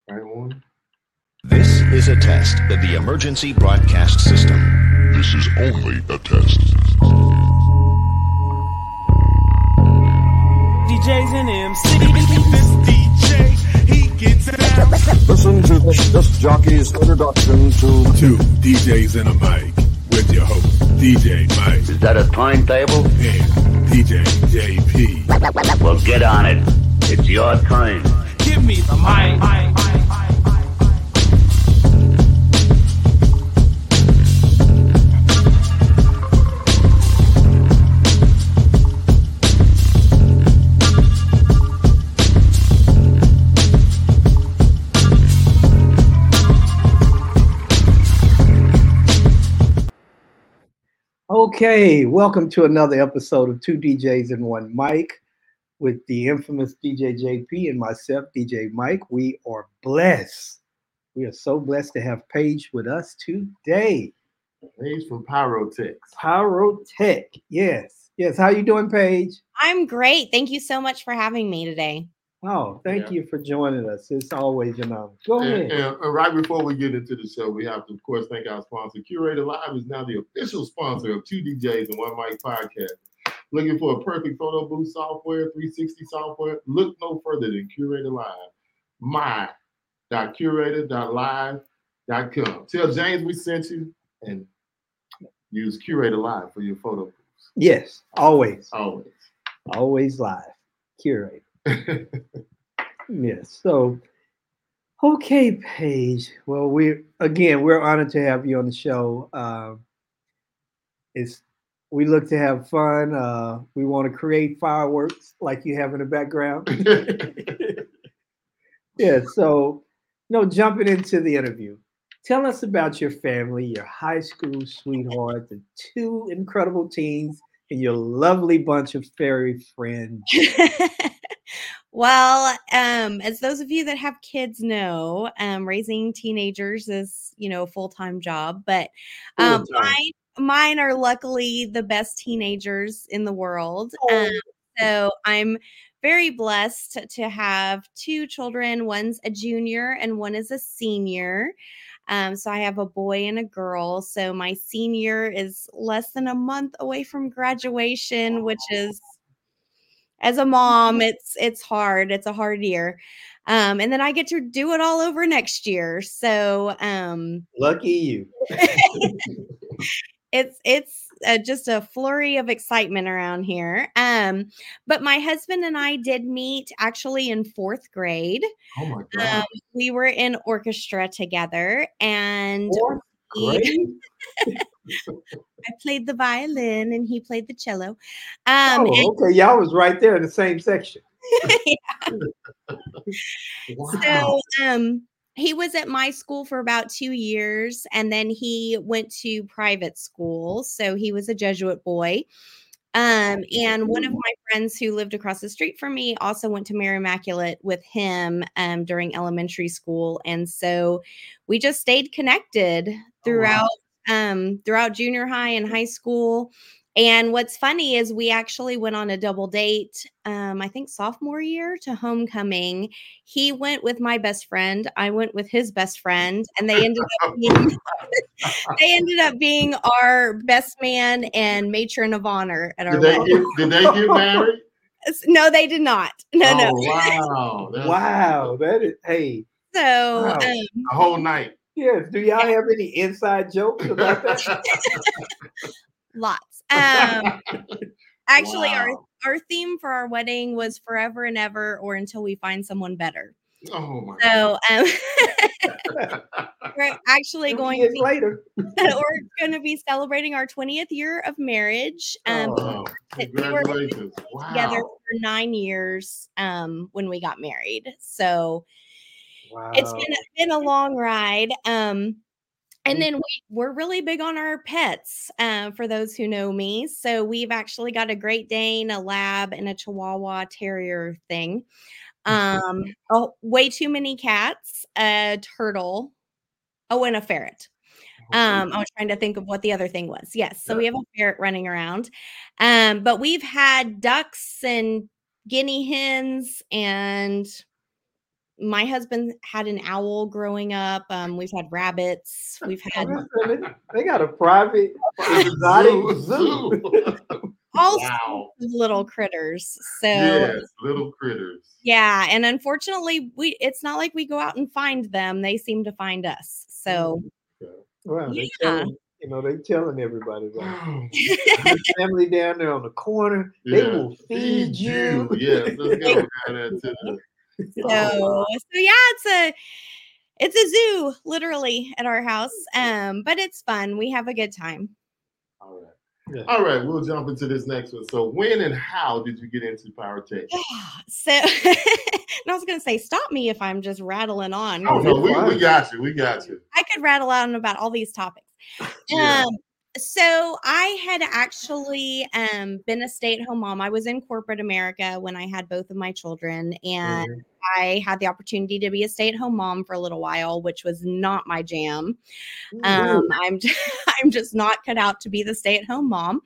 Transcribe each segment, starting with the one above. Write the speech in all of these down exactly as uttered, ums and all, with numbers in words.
Right one. This is a test of the emergency broadcast system. This is only a test. D Js in M C. This D J, he gets it out. Listen to this disc jockey's introduction to Two D Js in a mic with your host, D J Mike. Is that a timetable? And D J J P. Well, get on it. It's your turn. Give me the mic. Okay, welcome to another episode of Two D Js and One Mic with the infamous D J J P and myself, D J Mike. We are blessed. We are so blessed to have Paige with us today. Paige from Pyrotech. Pyrotech, yes. Yes, how you doing, Paige? I'm great. Thank you so much for having me today. Oh, thank Yeah. you for joining us. It's always an honor. Go And, ahead. and, and right before we get into the show, we have to, of course, thank our sponsor. Curator Live is now the official sponsor of Two D Js and One Mic podcast. Looking for a perfect photo booth software, three sixty software? Look no further than Curator Live. my dot curator dot live dot com. Tell James we sent you and use Curator Live for your photo booths. Yes, always. Always. Always live. Curate. Yes. So, okay, Paige. Well, we're again, we're honored to have you on the show. Um, it's we look to have fun. Uh, we want to create fireworks like you have in the background. Yeah. So, no, jumping into the interview. Tell us about your family, your high school sweetheart, the two incredible teens, and your lovely bunch of fairy friends. Well, um, as those of you that have kids know, um, raising teenagers is, you know, a full-time job, but um, Full-time. mine, mine are luckily the best teenagers in the world. Oh. Um, so I'm very blessed to have two children. One's a junior and one is a senior. Um, so I have a boy and a girl. So my senior is less than a month away from graduation, which is, as a mom, it's it's hard. It's a hard year. Um, and then I get to do it all over next year. So um, Lucky you. it's it's uh, just a flurry of excitement around here. Um, but my husband and I did meet actually in fourth grade. Oh my God. Um, we were in orchestra together, and Fourth we- grade? I played the violin and he played the cello. Um, and- Oh, okay. Y'all was right there in the same section. Wow. So um, he was at my school for about two years, and then he went to private school. So he was a Jesuit boy. Um, and one of my friends who lived across the street from me also went to Mary Immaculate with him um, during elementary school. And so we just stayed connected throughout um, throughout junior high and high school. And what's funny is we actually went on a double date, um, I think sophomore year to homecoming. He went with my best friend. I went with his best friend, and they ended up being, they ended up being our best man and matron of honor at our Did they wedding. get, did they get married? No, they did not. No, oh, no. Wow. That's Wow. That is, hey, So Wow. um, a whole night. yes. Do y'all have any inside jokes about that? lots. Um, actually, our Wow. our theme for our wedding was forever and ever, or until we find someone better. Oh my So um, we're actually Two going years to be, later. we're going to be celebrating our twentieth year of marriage. Um, God. we were Congratulations. together Wow. for nine years um, when we got married. So Wow. it's been been a long ride. Um, and then we, we're really big on our pets, uh, for those who know me. So we've actually got a Great Dane, a Lab, and a Chihuahua Terrier thing. Um, oh, way too many cats, a turtle, oh, and a ferret. Um, I was trying to think of what the other thing was. Yes, so we have a ferret running around. Um, but we've had ducks and guinea hens and my husband had an owl growing up. Um, we've had rabbits. We've had They got a private exotic Zoo, zoo. zoo. all Wow. sorts of little critters. So Yes, little critters. yeah, and unfortunately, we it's not like we go out and find them. They seem to find us. So Well, they Yeah. telling, you know, they telling everybody that. Wow. Your family down there on the corner, they Yeah. will feed you. Yes, let's go down there to the. So, so yeah, it's a it's a zoo literally at our house. Um, but it's fun. We have a good time. All right. Yeah. All right, we'll jump into this next one. So, when and how did you get into Pyrotech? So and I was gonna say, stop me if I'm just rattling on. Oh no, we, fine. we got you. We got you. I could rattle on about all these topics. Yeah. Um, so I had actually um, been a stay-at-home mom. I was in corporate America when I had both of my children, and Mhm. I had the opportunity to be a stay-at-home mom for a little while, which was not my jam. Ooh. Um, I'm just, I'm just not cut out to be the stay-at-home mom.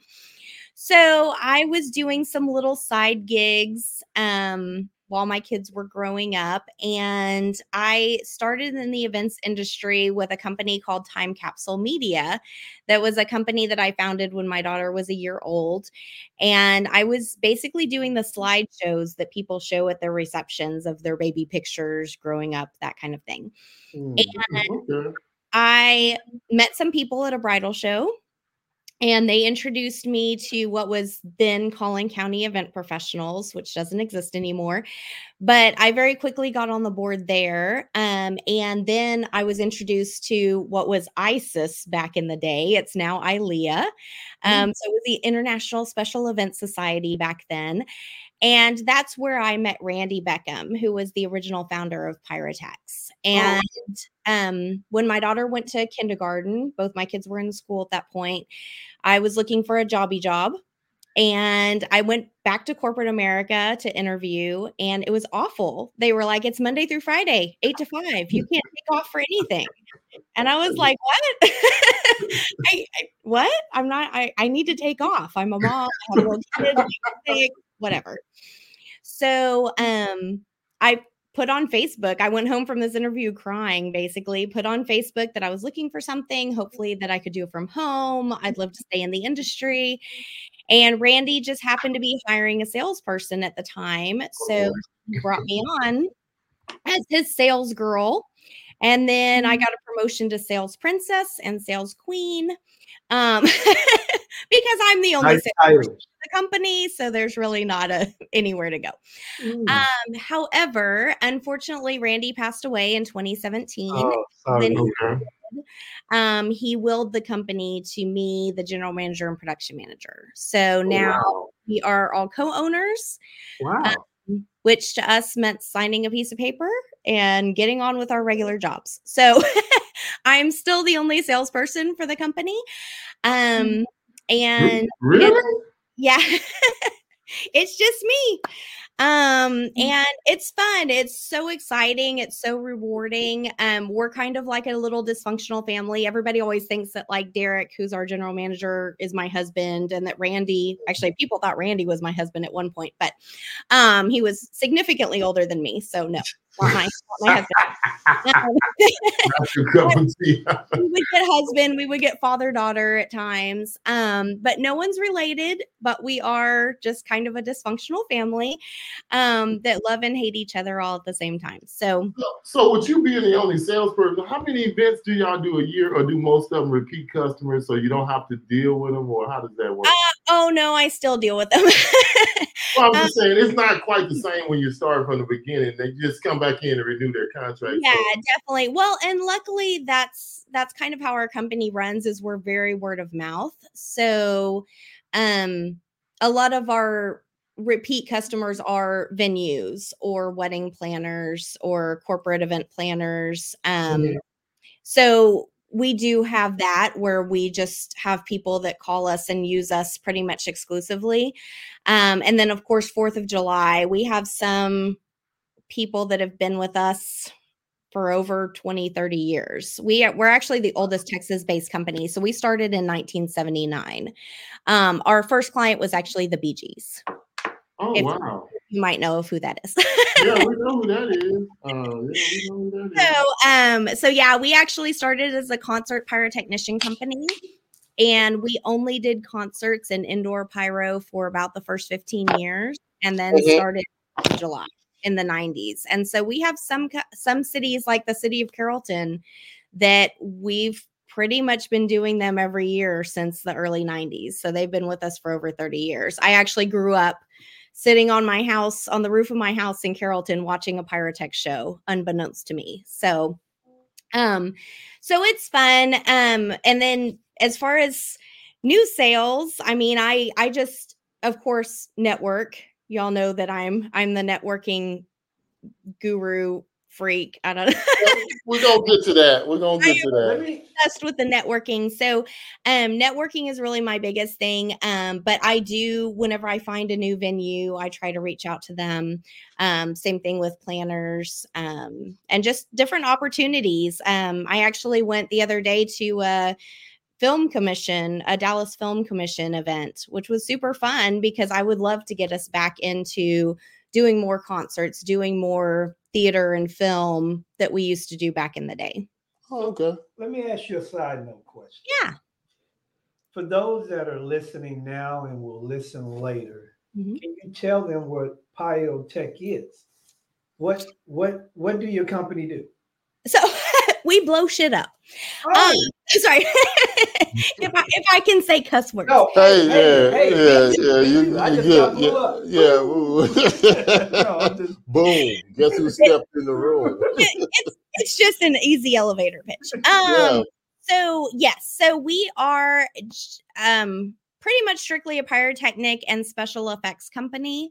So I was doing some little side gigs um, while my kids were growing up, and I started in the events industry with a company called Time Capsule Media. That was a company that I founded when my daughter was a year old, and I was basically doing the slideshows that people show at their receptions of their baby pictures growing up, that kind of thing. Mm. And Okay. I met some people at a bridal show, and they introduced me to what was then Collin County Event Professionals, which doesn't exist anymore. But I very quickly got on the board there. Um, and then I was introduced to what was I S I S back in the day. It's now I L E A. Um, so it was the International Special Events Society back then. And that's where I met Randy Beckham, who was the original founder of Pyrotex. And um, when my daughter went to kindergarten, both my kids were in school at that point, I was looking for a jobby job. And I went back to corporate America to interview, and it was awful. They were like, it's Monday through Friday, eight to five. You can't take off for anything. And I was like, what? I, I, what? I'm not, I, I need to take off. I'm a mom. I have a little kid, I'm sick, whatever. So um, I put on Facebook, I went home from this interview crying, basically, put on Facebook that I was looking for something, hopefully that I could do it from home. I'd love to stay in the industry. And Randy just happened to be hiring a salesperson at the time. So he brought me on as his sales girl. And then I got a promotion to sales princess and sales queen. Um, because I'm the only Nice salesperson titles. in the company, so there's really not a anywhere to go. Mm. Um, however, unfortunately, Randy passed away in twenty seventeen. Oh, sorry. Then Okay. um, he willed the company to me, the general manager and production manager. So now Wow. we are all co-owners, Wow. um, which to us meant signing a piece of paper and getting on with our regular jobs. So I'm still the only salesperson for the company. Um, and Really? yeah, it's just me. Um, and it's fun. It's so exciting. It's so rewarding. Um, we're kind of like a little dysfunctional family. Everybody always thinks that like Derek, who's our general manager, is my husband, and that Randy, actually people thought Randy was my husband at one point, but um, he was significantly older than me. So no, not my, not my husband. Um, That's your cup of tea. we would get husband, we would get father daughter at times, um, but no one's related. But we are just kind of a dysfunctional family um, that love and hate each other all at the same time. So, So, with you being the only salesperson, how many events do y'all do a year, or do most of them repeat customers so you don't have to deal with them, or how does that work? uh, oh no, I still deal with them. Well, I'm um, just saying it's not quite the same when you start from the beginning. They just come back in and renew their contract. Yeah, So, definitely. Well, and luckily that's that's kind of how our company runs, is we're very word of mouth. So um a lot of our repeat customers are venues or wedding planners or corporate event planners. Um Mhm. so we do have that where we just have people that call us and use us pretty much exclusively. Um, and then of course, fourth of July, we have some people that have been with us for over twenty, thirty years. We, we're actually the oldest Texas-based company. So we started in nineteen seventy-nine. Um, our first client was actually the Bee Gees. oh If- wow. you might know of who that is. Yeah, we know who that is. Uh, yeah, we know who that is. So, um, so yeah, we actually started as a concert pyrotechnician company, and we only did concerts and indoor pyro for about the first fifteen years, and then Mhm. started in July in the nineties. And so we have some co- some cities like the city of Carrollton that we've pretty much been doing them every year since the early nineties. So they've been with us for over thirty years. I actually grew up sitting on my house, on the roof of my house in Carrollton, watching a pyrotech show, unbeknownst to me. So, um, so it's fun. Um, and then as far as new sales, I mean, I, I just, of course, network. Y'all know that I'm, I'm the networking guru freak. I don't know. We're gonna get to that. We're gonna get to Let that. me Obsessed with the networking. So um networking is really my biggest thing. Um, but I do, whenever I find a new venue, I try to reach out to them. Um, same thing with planners, um, and just different opportunities. Um, I actually went the other day to a film commission, a Dallas Film Commission event, which was super fun because I would love to get us back into doing more concerts, doing more theater and film that we used to do back in the day. Oh, okay. let me ask you a side note question. Yeah. For those that are listening now and will listen later, Mhm. can you tell them what Pyotech is? What what what do your company do? So we blow shit up. Oh, Um, sorry. if I if I can say cuss words. no, Hey, hey, yeah, hey, yeah, me too, yeah. me You, too. I you just good? got blew Yeah, up. yeah. Woo. No, I'm just- Boom! Guess who stepped in the room? it's it's just an easy elevator pitch. Um Yeah. so yes, so we are um pretty much strictly a pyrotechnic and special effects company.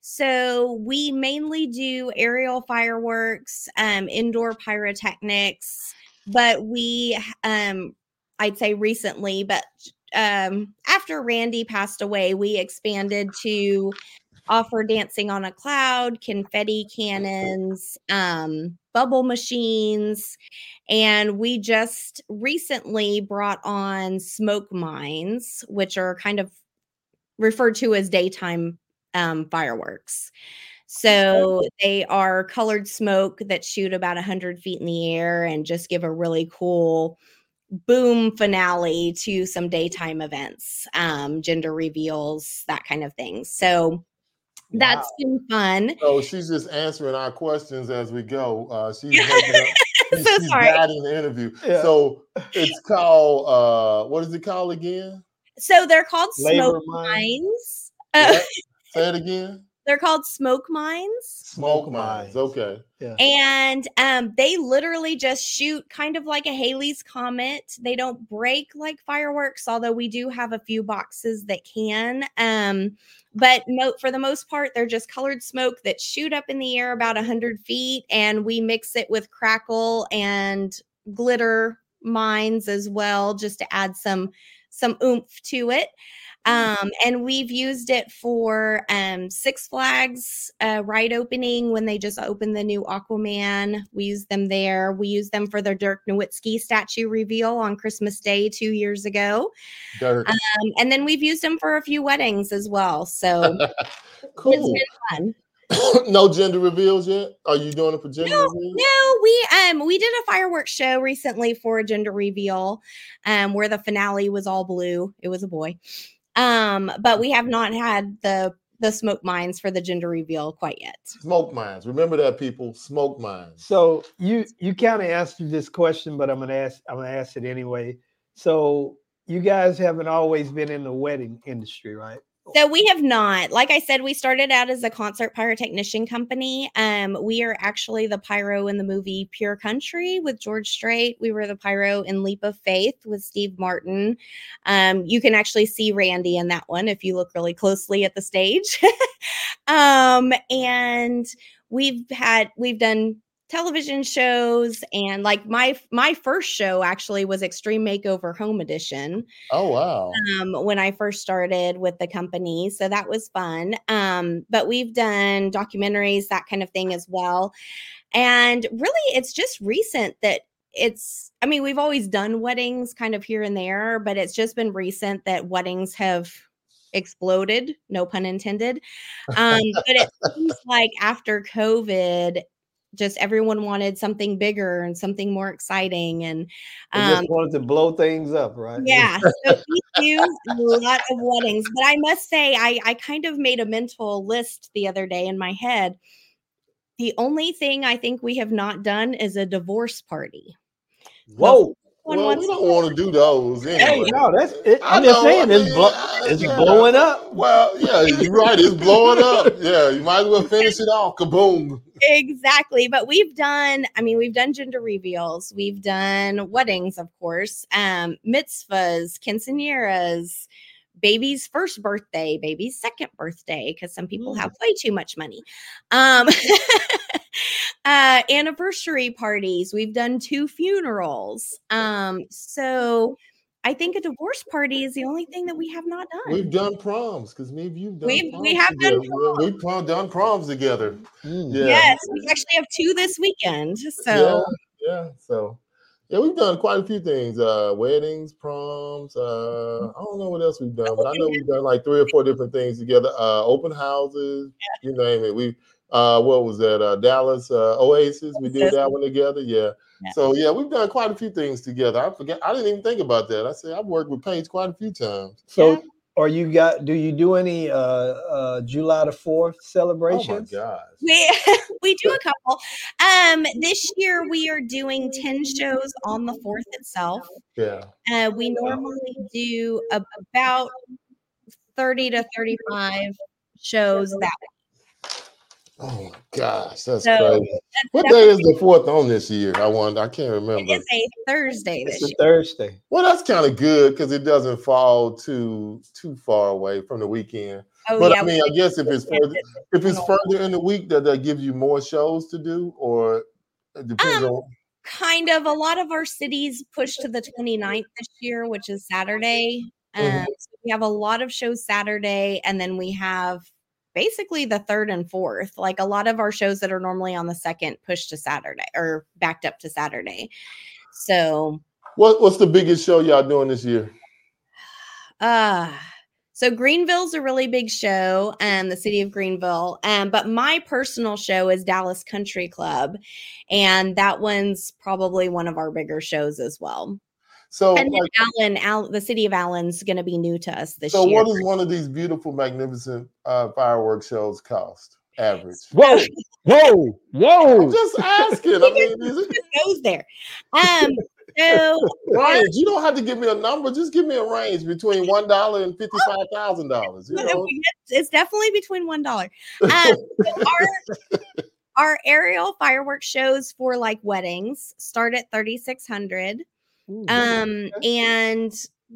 So we mainly do aerial fireworks, um, indoor pyrotechnics, but we um I'd say recently, but um after Randy passed away, we expanded to offer dancing on a cloud, confetti cannons, um, bubble machines, and we just recently brought on smoke mines, which are kind of referred to as daytime um, fireworks. So they are colored smoke that shoot about one hundred feet in the air and just give a really cool boom finale to some daytime events, um, gender reveals, that kind of thing. So that's been fun. So she's just answering our questions as we go. Uh, she's making up, she's, So she's sorry. guiding the interview. Yeah. So it's called uh, what is it called again? So they're called Labor smoke mine. mines. Uh, What? Say it again. they're called smoke mines. Smoke mines. Okay. And um, they literally just shoot kind of like a Halley's Comet. They don't break like fireworks, although we do have a few boxes that can. Um, but mo- for the most part, they're just colored smoke that shoot up in the air about one hundred feet. And we mix it with crackle and glitter mines as well, just to add some, some oomph to it. Um, and we've used it for um, Six Flags uh, ride opening when they just opened the new Aquaman. We used them there. We used them for their Dirk Nowitzki statue reveal on Christmas Day two years ago. Dirk. Um, and then we've used them for a few weddings as well. So Cool. it's been fun. No gender reveals yet? Are you doing it for gender No, reveals? no, we um we did a fireworks show recently for a gender reveal, um, where the finale was all blue. It was a boy. Um, but we have not had the the smoke mines for the gender reveal quite yet. Smoke mines. Remember that, people. Smoke mines. So you you kind of answered this question, but I'm gonna ask I'm gonna ask it anyway. So you guys haven't always been in the wedding industry, right? So we have not. Like I said, we started out as a concert pyrotechnician company. Um, we are actually the pyro in the movie Pure Country with George Strait. We were the pyro in Leap of Faith with Steve Martin. Um, you can actually see Randy in that one if you look really closely at the stage. um, and we've had we've done television shows, and like my my first show actually was Extreme Makeover Home Edition. Oh, wow. Um, when I first started with the company. So that was fun. Um, but we've done documentaries, that kind of thing as well. And really, it's just recent that it's, I mean, we've always done weddings kind of here and there, but it's just been recent that weddings have exploded, no pun intended. Um, but it seems like after COVID, just everyone wanted something bigger and something more exciting. And They um, just wanted to blow things up, right? yeah, so we do a lot of weddings. But I must say, I, I kind of made a mental list the other day in my head. The only thing I think we have not done is a divorce party. Whoa. One Well, wants we don't want to do those Hey, anyway. no, that's it. I I'm just know, saying I it's, mean, blo- I- it's yeah. blowing up. Well, yeah, you're right. It's blowing up. Yeah, you might as well finish it off. Kaboom. Exactly. But we've done, I mean, we've done gender reveals, we've done weddings, of course, um, mitzvahs, quinceañeras, baby's first birthday, baby's second birthday, because some people have way too much money. Um, uh, anniversary parties. We've done two funerals. Um, so I think a divorce party is the only thing that we have not done. We've done proms because me and you've done We've- proms we have done together. We- We've prom, done proms together. Mm. Yeah. Yes, we actually have two this weekend. So Yeah, yeah. So yeah, we've done quite a few things. Uh weddings, proms, uh I don't know what else we've done, but I know we've done like three or four different things together. Uh open houses, you name it. We uh what was that? Uh Dallas uh Oasis. We did that one together. Yeah. Yeah. So yeah, we've done quite a few things together. I forget I didn't even think about that. I said I've worked with Paige quite a few times. So, Yeah. are you got? Do you do any uh, uh, July the fourth Oh my celebrations? gosh. we we do a couple. Um, this year we are doing ten shows on the fourth itself. Yeah. Uh, we normally do a, about thirty to thirty-five shows that week. Oh my gosh, that's So, crazy. That's What day is the fourth on this year? I wonder. I can't remember. It is a Thursday this It's a year. Thursday. Well, that's kind of good because it doesn't fall too too far away from the weekend. Oh But yeah, I mean, I guess if it's further, if it's phenomenal. further in the week, that that gives you more shows to do, or it depends Um, on. kind of. A lot of our cities pushed to the twenty-ninth this year, which is Saturday. Um, Mhm. so we have a lot of shows Saturday, and then we have basically the third and fourth. Like a lot of our shows that are normally on the second pushed to Saturday or backed up to Saturday. So What what's the biggest show y'all doing this year? uh so Greenville's a really big show, um, the city of Greenville. Um, but my personal show is Dallas Country Club, and that one's probably one of our bigger shows as well. So, And then like, Allen, Al, the city of Allen's going to be new to us this so year. what does one of these beautiful, magnificent uh, fireworks shows cost? Average. Whoa, whoa, I'm whoa! just asking. I mean, is it, It goes there. Um, so range. You don't have to give me a number. Just give me a range between one dollar and fifty-five thousand dollars. You know, it's definitely between one dollar. Um, so our our aerial fireworks shows for like weddings start at thirty six hundred. Um, and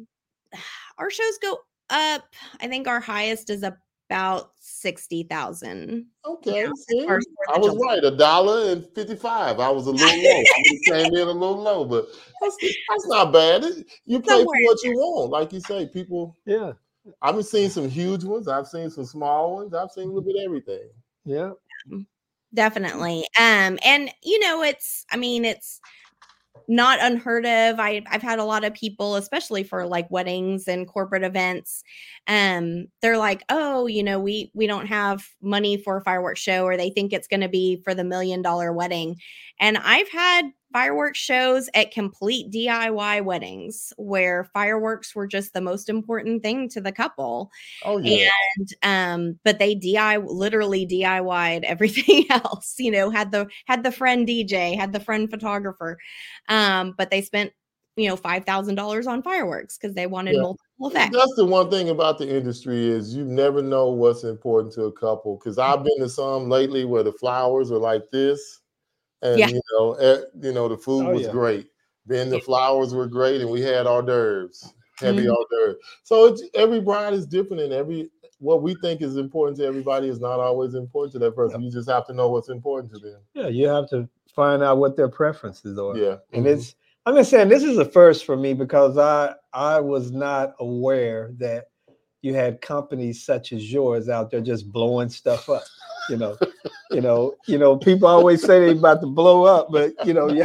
our shows go up. I think our highest is about sixty thousand. okay. Yeah, See, as far as I Fourth of was July. right. A dollar and fifty-five. I was a little low. I would have came in a little low, but that's, that's not bad. It- you pay for Somewhere in what you want, like you say. People, Yeah, I've seen some huge ones. I've seen some small ones. I've seen a little bit of everything. yeah. Definitely. Um, and you know, it's, I mean, it's not unheard of. I, I've had a lot of people, especially for like weddings and corporate events. Um, they're like, oh, you know, we, we don't have money for a fireworks show, or they think it's going to be for the million dollar wedding. And I've had fireworks shows at complete D I Y weddings where fireworks were just the most important thing to the couple. Oh yeah. And um, but they D I literally D I Y'd everything else, you know, had the had the friend D J, had the friend photographer. Um, but they spent, you know, five thousand dollars on fireworks because they wanted Yeah. multiple effects. That's the one thing about the industry is you never know what's important to a couple. Because I've been to some lately where the flowers are like this, and Yeah. you know, eh, you know, the food Oh, was yeah. great. Then the flowers were great, and we had hors d'oeuvres, heavy Mhm. hors d'oeuvres. So it's, every bride is different, and every what we think is important to everybody is not always important to that person. You just have to know what's important to them. Yeah, you have to find out what their preferences are. Yeah, And mhm. it's I'm just saying this is a first for me because I I was not aware that you had companies such as yours out there just blowing stuff up. You know, you know, you know, people always say they're about to blow up, but you know, yeah,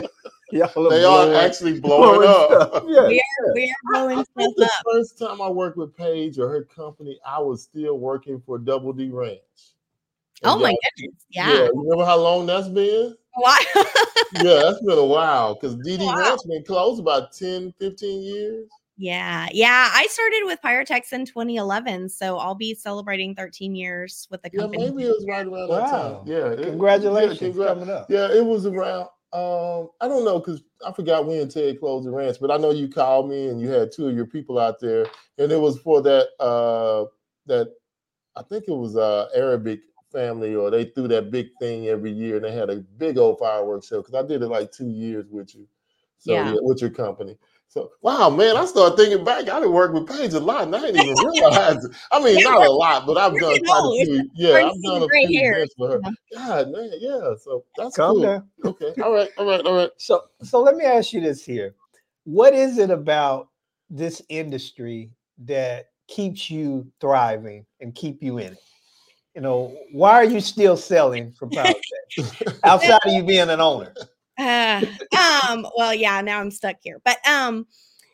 Y'all They are blowing- actually blowing up. stuff. Yeah. We are, we are blowing I stuff think the up. first time I worked with Paige or her company, I was still working for Double D Ranch. And Oh my y'all- goodness. Yeah, Yeah. you remember how long that's been? Why? Yeah, that's been a while because D D Wow. Ranch been closed about ten, fifteen years. Yeah. Yeah. I started with Pyrotex in twenty eleven. So I'll be celebrating thirteen years with the Yeah, company. maybe it was right around that Wow. time. Yeah. it- Congratulations yeah, congra- coming up. Yeah, it was around. Um, I don't know because I forgot when Ted closed the ranch, but I know you called me and you had two of your people out there, and it was for that uh that I think it was uh Arabic family, or they threw that big thing every year and they had a big old fireworks show because I did it like two years with you. So Yeah. yeah, with your company. So wow, man, I started thinking back. I done worked with Paige a lot, and I didn't even realize it. I mean, Yeah, not a lot, but I've we're done getting quite a old. few. Yeah, starting I've to see done the a gray few hair. events for her. God, man, yeah. So that's Calm cool. down. Okay, all right, all right, all right. So, so let me ask you this here: what is it about this industry that keeps you thriving and keep you in it? You know, why are you still selling for Pyrotex outside of you being an owner? Uh, um, well, yeah, now I'm stuck here. But um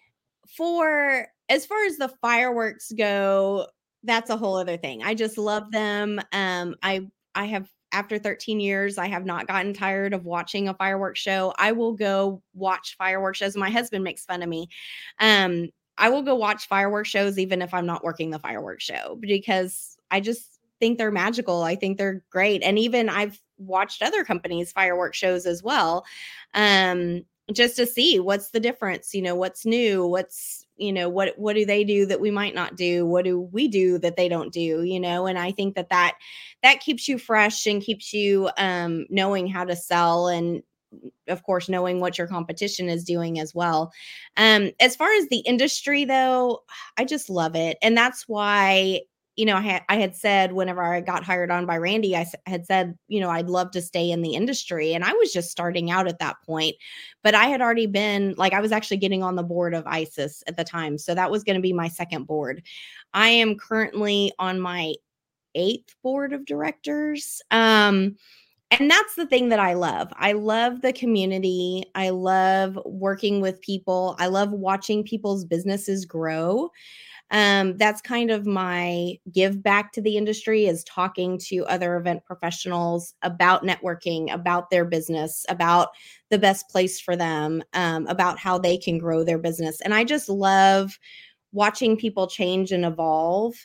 for as far as the fireworks go, that's a whole other thing. I just love them. Um, I I have after thirteen years, I have not gotten tired of watching a fireworks show. I will go watch fireworks shows. My husband makes fun of me. Um, I will go watch fireworks shows even if I'm not working the fireworks show because I just think they're magical. I think they're great. And even I've watched other companies' fireworks shows as well. Um, just to see what's the difference, you know, what's new, what's, you know, what, what do they do that we might not do? What do we do that they don't do, you know? And I think that that, that keeps you fresh and keeps you um, knowing how to sell and of course, knowing what your competition is doing as well. Um, as far as the industry though, I just love it. And that's why, you know, I had, I had said whenever I got hired on by Randy, I s- had said, you know, I'd love to stay in the industry. And I was just starting out at that point, but I had already been like, I was actually getting on the board of ISIS at the time. So that was going to be my second board. I am currently on my eighth board of directors. Um, and that's the thing that I love. I love the community. I love working with people. I love watching people's businesses grow. Um, that's kind of my give back to the industry is talking to other event professionals about networking, about their business, about the best place for them, um, about how they can grow their business. And I just love watching people change and evolve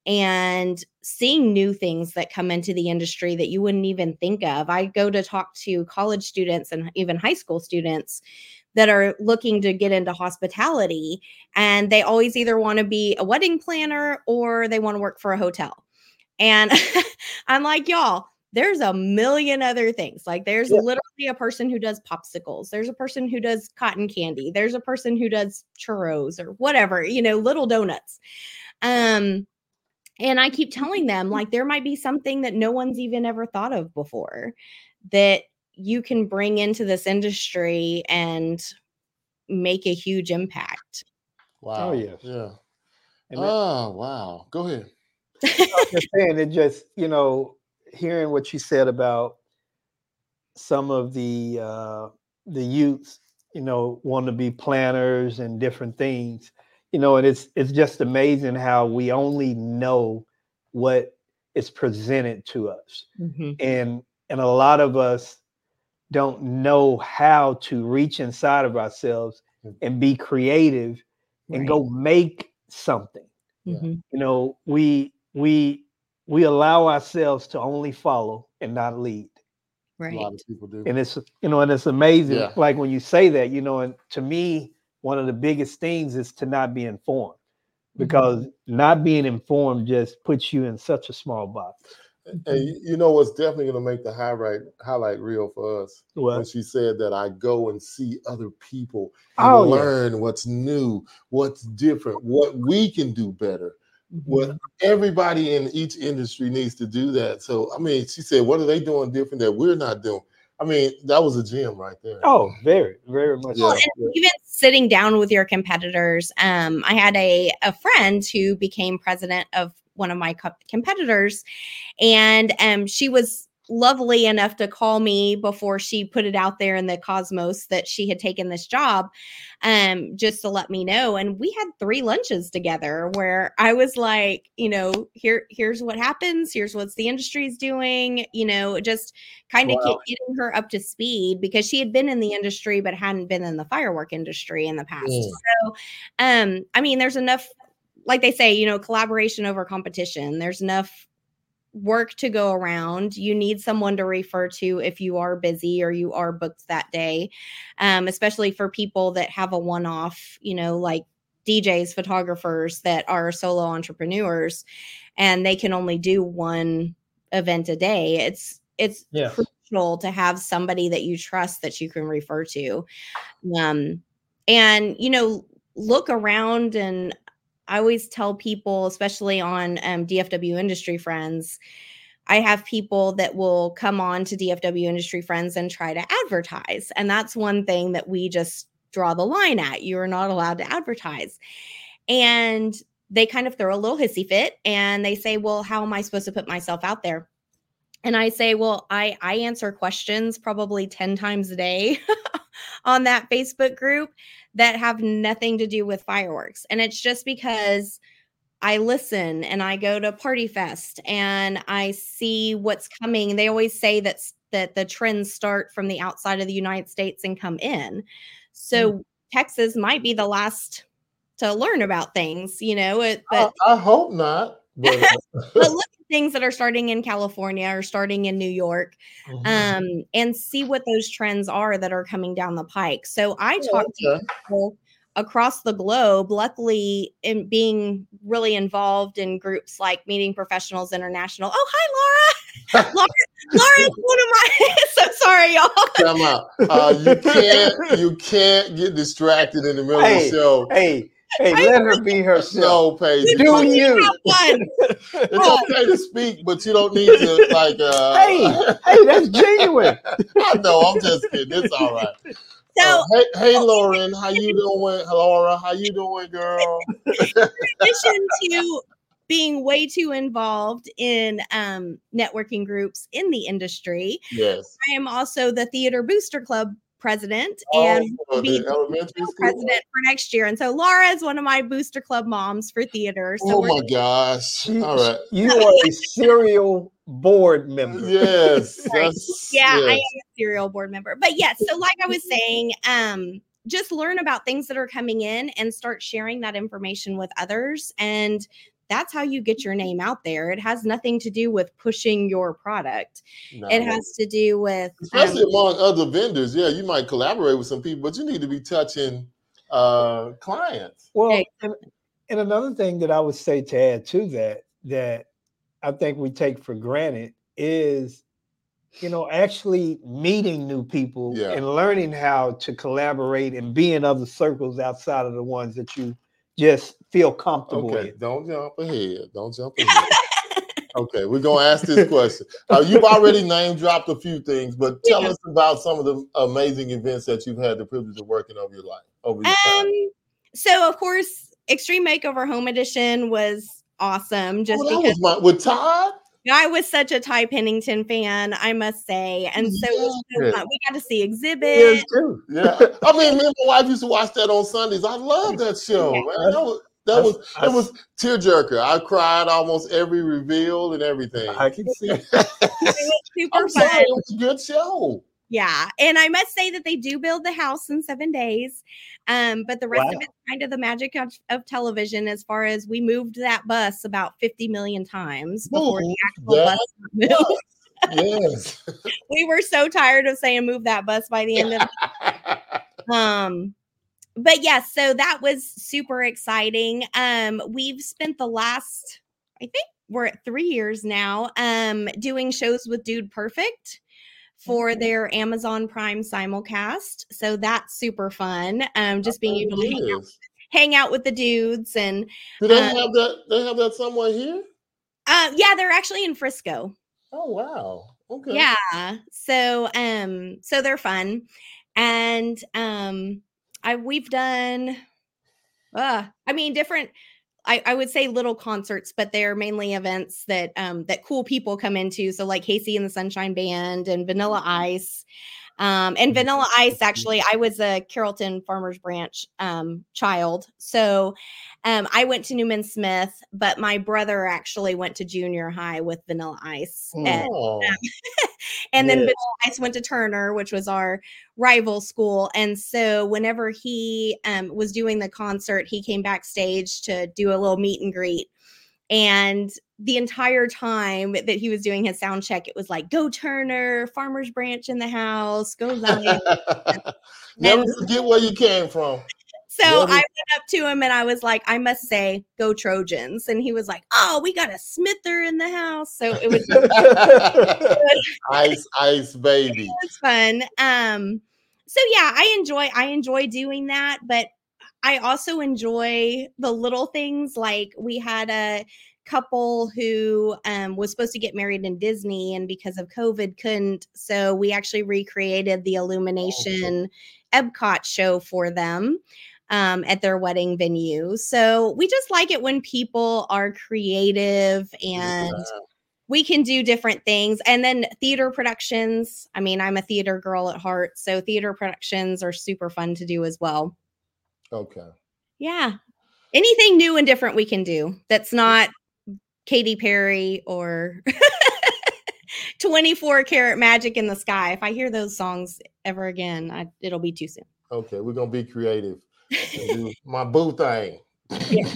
and seeing new things that come into the industry that you wouldn't even think of. I go to talk to college students and even high school students that are looking to get into hospitality, and they always either want to be a wedding planner or they want to work for a hotel. And I'm like, y'all, there's a million other things. Like there's Yeah. literally a person who does popsicles. There's a person who does cotton candy. There's a person who does churros or whatever, you know, little donuts. Um, and I keep telling them like there might be something that no one's even ever thought of before that you can bring into this industry and make a huge impact. Wow. Oh, yes. Yeah. And that- Oh, wow. Go ahead. I'm just saying it just, you know, hearing what you said about some of the uh the youths, you know, want to be planners and different things, you know, and it's it's just amazing how we only know what is presented to us. Mm-hmm. And and a lot of us don't know how to reach inside of ourselves and be creative and Right. go make something. Mm-hmm. You know, we we we allow ourselves to only follow and not lead. A Right. lot of people do. And it's, you know, and it's amazing. Yeah. Like when you say that, you know, and to me, one of the biggest things is to not be informed, because not being informed just puts you in such a small box. And you- you know what's definitely going to make the highlight highlight reel for us when What? she said that I go and see other people and Oh, yeah. learn what's new, what's different, what we can do better. What everybody in each industry needs to do that. So I mean, she said, "What are they doing different that we're not doing?" I mean, that was a gem right there. Oh, very, very much. Yeah. so. And even sitting down with your competitors. Um, I had a, a friend who became president of one of my co- competitors, and um, she was lovely enough to call me before she put it out there in the cosmos that she had taken this job, um, just to let me know. And we had three lunches together where I was like, you know, here, here's what happens. Here's what the industry's doing, you know, just kind of Wow. getting her up to speed because she had been in the industry, but hadn't been in the firework industry in the past. Mm. So, um, I mean, there's enough, like they say, you know, collaboration over competition. There's enough work to go around. You need someone to refer to if you are busy or you are booked that day, um, especially for people that have a one-off, you know, like D Js, photographers that are solo entrepreneurs, and they can only do one event a day. It's it's Yes. crucial to have somebody that you trust that you can refer to, um, and you know, look around. And I always tell people, especially on um, D F W Industry Friends, I have people that will come on to D F W Industry Friends and try to advertise. And that's one thing that we just draw the line at. You are not allowed to advertise. And they kind of throw a little hissy fit and they say, well, how am I supposed to put myself out there? And I say, well, I, I answer questions probably ten times a day on that Facebook group that have nothing to do with fireworks. And it's just because I listen and I go to Party Fest and I see what's coming. They always say that, that the trends start from the outside of the United States and come in. So mm. Texas might be the last to learn about things, you know, it, but I, I hope not. But, but look at things that are starting in California or starting in New York, mm-hmm. um, and see what those trends are that are coming down the pike. So I oh, talk okay. to people across the globe, luckily in being really involved in groups like Meeting Professionals International. Oh, hi, Laura. Laura, Laura is one of my, so sorry, y'all. Come out. Uh, you can't, you can't get distracted in the middle hey, of the show. Hey, hey, I let her be herself. No, Paige. Do you? It's okay to speak, but you don't need to, like, uh. Hey, hey, that's genuine. I know, I'm just kidding. It's all right. So, uh, hey, hey, Lauren, how you doing? Laura, how you doing, girl? In addition to being way too involved in um, networking groups in the industry, yes, I am also the Theater Booster Club president oh, and will be elementary school president for next year. And so Laura is one of my Booster Club moms for theater. So oh my gosh! You, all right, you are a serial board member. Yes, that's, yeah, yes. I am a serial board member. But yes, so like I was saying, um, just learn about things that are coming in and start sharing that information with others. And that's how you get your name out there. It has nothing to do with pushing your product. No. It has to do with especially um, among other vendors. Yeah, you might collaborate with some people, but you need to be touching uh, clients. Well, and, and another thing that I would say to add to that, that I think we take for granted is, you know, actually meeting new people yeah. and learning how to collaborate and be in other circles outside of the ones that you just feel comfortable okay, in. Don't jump ahead. Don't jump ahead. Okay, we're going to ask this question. Uh, you've already name dropped a few things, but tell yeah. us about some of the amazing events that you've had the privilege of working over your life, over your um, time. So, of course, Extreme Makeover Home Edition was awesome. Just oh, that because was my, with Todd? I was such a Ty Pennington fan, I must say. And so it was so fun. We got to see Exhibit. Too. Yeah. I mean, me and my wife used to watch that on Sundays. I love that show, yeah. man. That was, that was, I, it was tearjerker. I cried almost every reveal and everything. I can see it. It was super I'm fun. sorry, it was a good show. Yeah. And I must say that they do build the house in seven days. Um, but the rest wow. of it's kind of the magic of, of television, as far as we moved that bus about fifty million times before Ooh, the actual bus moved. Yes. We were so tired of saying move that bus by the end of it. Um, but yes, yeah, so that was super exciting. Um, we've spent the last, I think we're at three years now, um, doing shows with Dude Perfect for their Amazon Prime simulcast. So that's super fun. Um, just being able to hang out, hang out with the dudes. And do they uh, have that? They have that somewhere here? Uh, yeah, they're actually in Frisco. Oh wow. Okay. Yeah. So um, so they're fun. And um I we've done uh I mean different I, I would say little concerts, but they're mainly events that um, that cool people come into. So like Casey and the Sunshine Band and Vanilla Ice. Um, and Vanilla Ice, actually, I was a Carrollton Farmers Branch um, child. So um, I went to Newman Smith, but my brother actually went to junior high with Vanilla Ice. Oh. And, um, and then Yes. Vanilla Ice went to Turner, which was our rival school. And so whenever he um, was doing the concert, he came backstage to do a little meet and greet. And the entire time that he was doing his sound check, it was like, go Turner, Farmers Branch in the house, go Zion. Never And- forget where you came from. So Never- I went up to him and I was like, I must say, go Trojans. And he was like, oh, we got a Smither in the house. So it was, it Ice, ice, baby. was fun. Um, so yeah, I enjoy, I enjoy doing that, but I also enjoy the little things. Like we had a couple who um, was supposed to get married in Disney and because of COVID couldn't. So we actually recreated the Illumination Epcot show for them um, at their wedding venue. So we just like it when people are creative and we can do different things. And then theater productions. I mean, I'm a theater girl at heart. So theater productions are super fun to do as well. Okay. Yeah. Anything new and different we can do that's not Katy Perry or twenty-four karat magic in the sky. If I hear those songs ever again, I, it'll be too soon. Okay, we're gonna be creative. And do my boo thing. Yeah.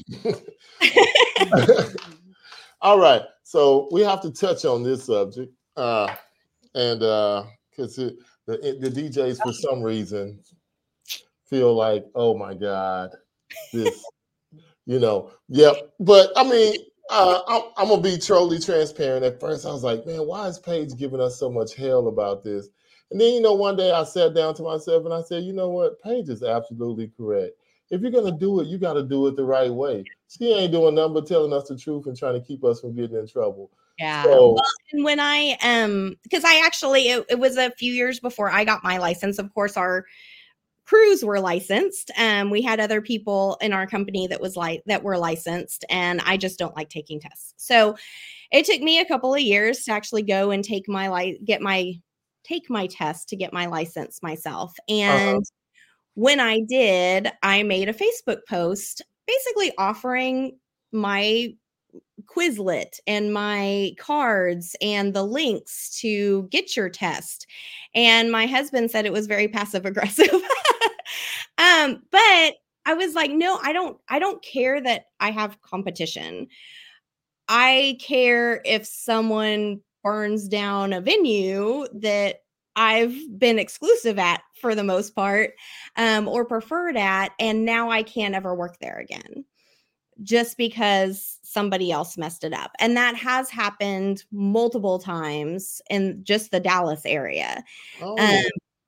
All right. So we have to touch on this subject. Uh and uh because the, the D Js for some reason feel like, oh my God, this, you know, yep. But I mean, uh, I'm, I'm gonna be totally transparent. At first, I was like, man, why is Paige giving us so much hell about this? And then, you know, one day I sat down to myself and I said, you know what, Paige is absolutely correct. If you're gonna do it, you got to do it the right way. She ain't doing nothing but telling us the truth and trying to keep us from getting in trouble. Yeah. So, Well, and when I um, because I actually it, it was a few years before I got my license. Of course, our crews were licensed. Um, we had other people in our company that was like that were licensed, and I just don't like taking tests. So it took me a couple of years to actually go and take my li- get my take my test to get my license myself. And Uh-huh. when I did, I made a Facebook post basically offering my Quizlet and my cards and the links to get your test. And my husband said it was very passive aggressive. um, but I was like, no, I don't, I don't care that I have competition. I care if someone burns down a venue that I've been exclusive at for the most part, um, or preferred at, and now I can't ever work there again just because somebody else messed it up. And that has happened multiple times in just the Dallas area. oh, Um,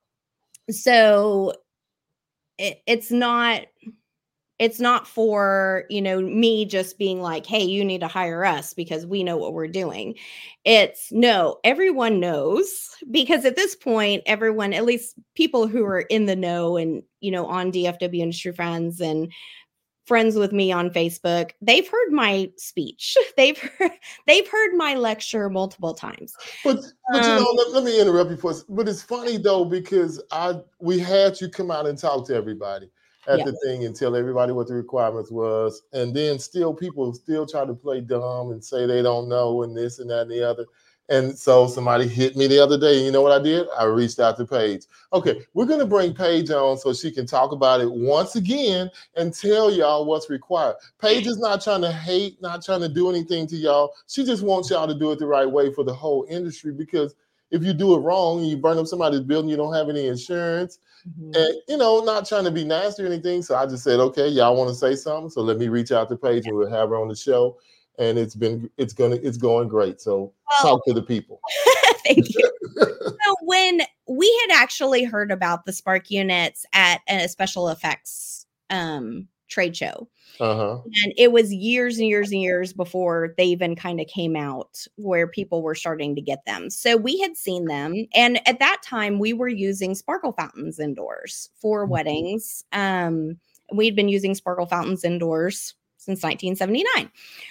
so it, it's not, it's not for, you know, me just being like, hey, you need to hire us because we know what we're doing. It's no, everyone knows, because at this point, everyone, at least people who are in the know and, you know, on D F W Industry Friends and friends with me on Facebook, they've heard my speech. They've heard, they've heard my lecture multiple times. But but you Um, know, let, let me interrupt you for a s- but it's funny though, because I we had you come out and talk to everybody at Yeah. the thing and tell everybody what the requirements was, and then still people still try to play dumb and say they don't know and this and that and the other. And so somebody hit me the other day. You know what I did? I reached out to Paige. Okay, we're gonna bring Paige on so she can talk about it once again and tell y'all what's required. Paige is not trying to hate, not trying to do anything to y'all. She just wants y'all to do it the right way for the whole industry, because if you do it wrong and you burn up somebody's building, you don't have any insurance, and you know, not trying to be nasty or anything. So I just said, okay, y'all want to say something? So let me reach out to Paige and we'll have her on the show. And it's been, it's gonna, it's going great. So Well, talk to the people. Thank you. So when we had actually heard about the Spark units at a special effects um, trade show, Uh-huh. and it was years and years and years before they even kind of came out where people were starting to get them. So we had seen them. And at that time, we were using sparkle fountains indoors for weddings. Um, we'd been using sparkle fountains indoors since nineteen seventy-nine.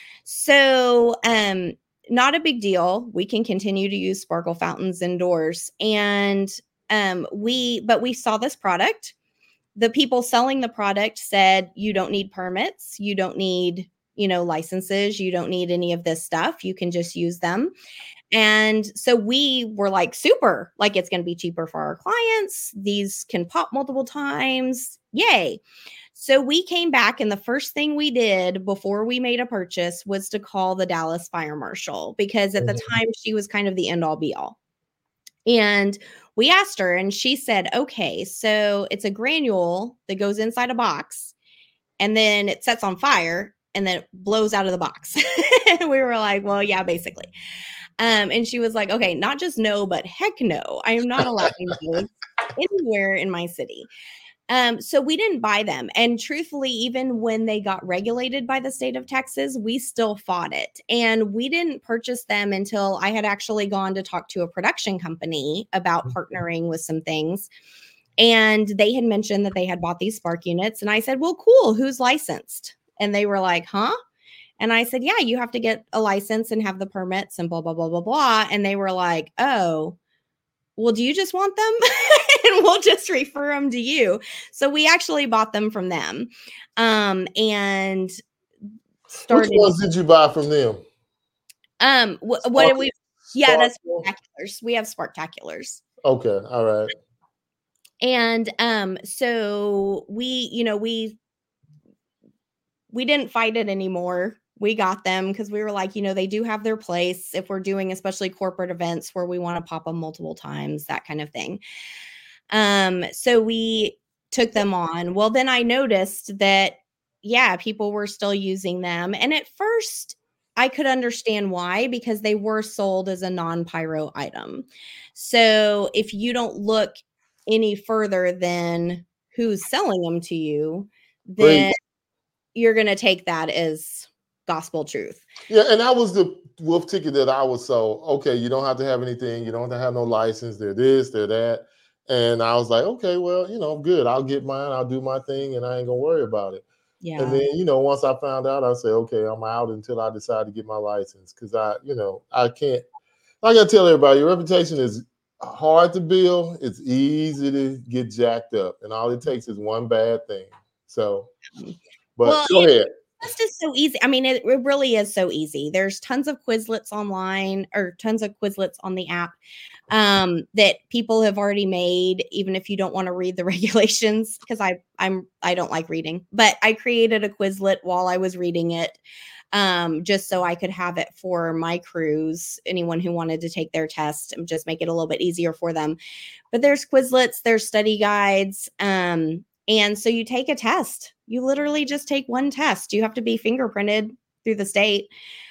So, um, not a big deal. We can continue to use sparkle fountains indoors. And um, we, but we saw this product. The people selling the product said, you don't need permits. You don't need, you know, licenses. You don't need any of this stuff. You can just use them. And so we were like, super, like it's going to be cheaper for our clients. These can pop multiple times. Yay. So we came back, and the first thing we did before we made a purchase was to call the Dallas Fire Marshal, because at the time she was kind of the end all be all. And we asked her, and she said, okay, so it's a granule that goes inside a box, and then it sets on fire, and then it blows out of the box. And we were like, well, yeah, basically. Um, and she was like, okay, not just no, but heck no. I am not allowing those anywhere in my city. Um, so we didn't buy them. And truthfully, even when they got regulated by the state of Texas, we still fought it. And we didn't purchase them until I had actually gone to talk to a production company about partnering with some things. And they had mentioned that they had bought these spark units. And I said, well, cool. Who's licensed? And they were like, huh? And I said, yeah, you have to get a license and have the permits and blah, blah, blah, blah, blah. And they were like, oh, well, do you just want them? And we'll just refer them to you. So we actually bought them from them. Um, and started. Which ones did you buy from them? Um, wh- what did we? Yeah, that's Sparktaculars. We have Sparktaculars. Okay, all right. And um, so we, you know, we we didn't fight it anymore. We got them because we were like, you know, they do have their place if we're doing especially corporate events where we want to pop them multiple times, that kind of thing. Um, so we took them on. Well, then I noticed that, yeah, people were still using them. And at first I could understand why, because they were sold as a non-pyro item. So if you don't look any further than who's selling them to you, then Great. You're going to take that as gospel truth. Yeah, and that was the wolf ticket that I was sold. Okay, you don't have to have anything. You don't have to have no license. They're this, they're that. And I was like, okay, well, you know, good. I'll get mine. I'll do my thing, and I ain't going to worry about it. Yeah. And then, you know, once I found out, I said, okay, I'm out until I decide to get my license, because I, you know, I can't. I got to tell everybody, your reputation is hard to build. It's easy to get jacked up, and all it takes is one bad thing. So, but well, go ahead. It's just so easy. I mean, it, it really is so easy. There's tons of Quizlets online, or tons of Quizlets on the app um, that people have already made, even if you don't want to read the regulations, because I I'm I don't like reading. But I created a Quizlet while I was reading it, um, just so I could have it for my crews, anyone who wanted to take their test, and just make it a little bit easier for them. But there's Quizlets, there's study guides. Um, And so you take a test. You literally just take one test. You have to be fingerprinted through the state.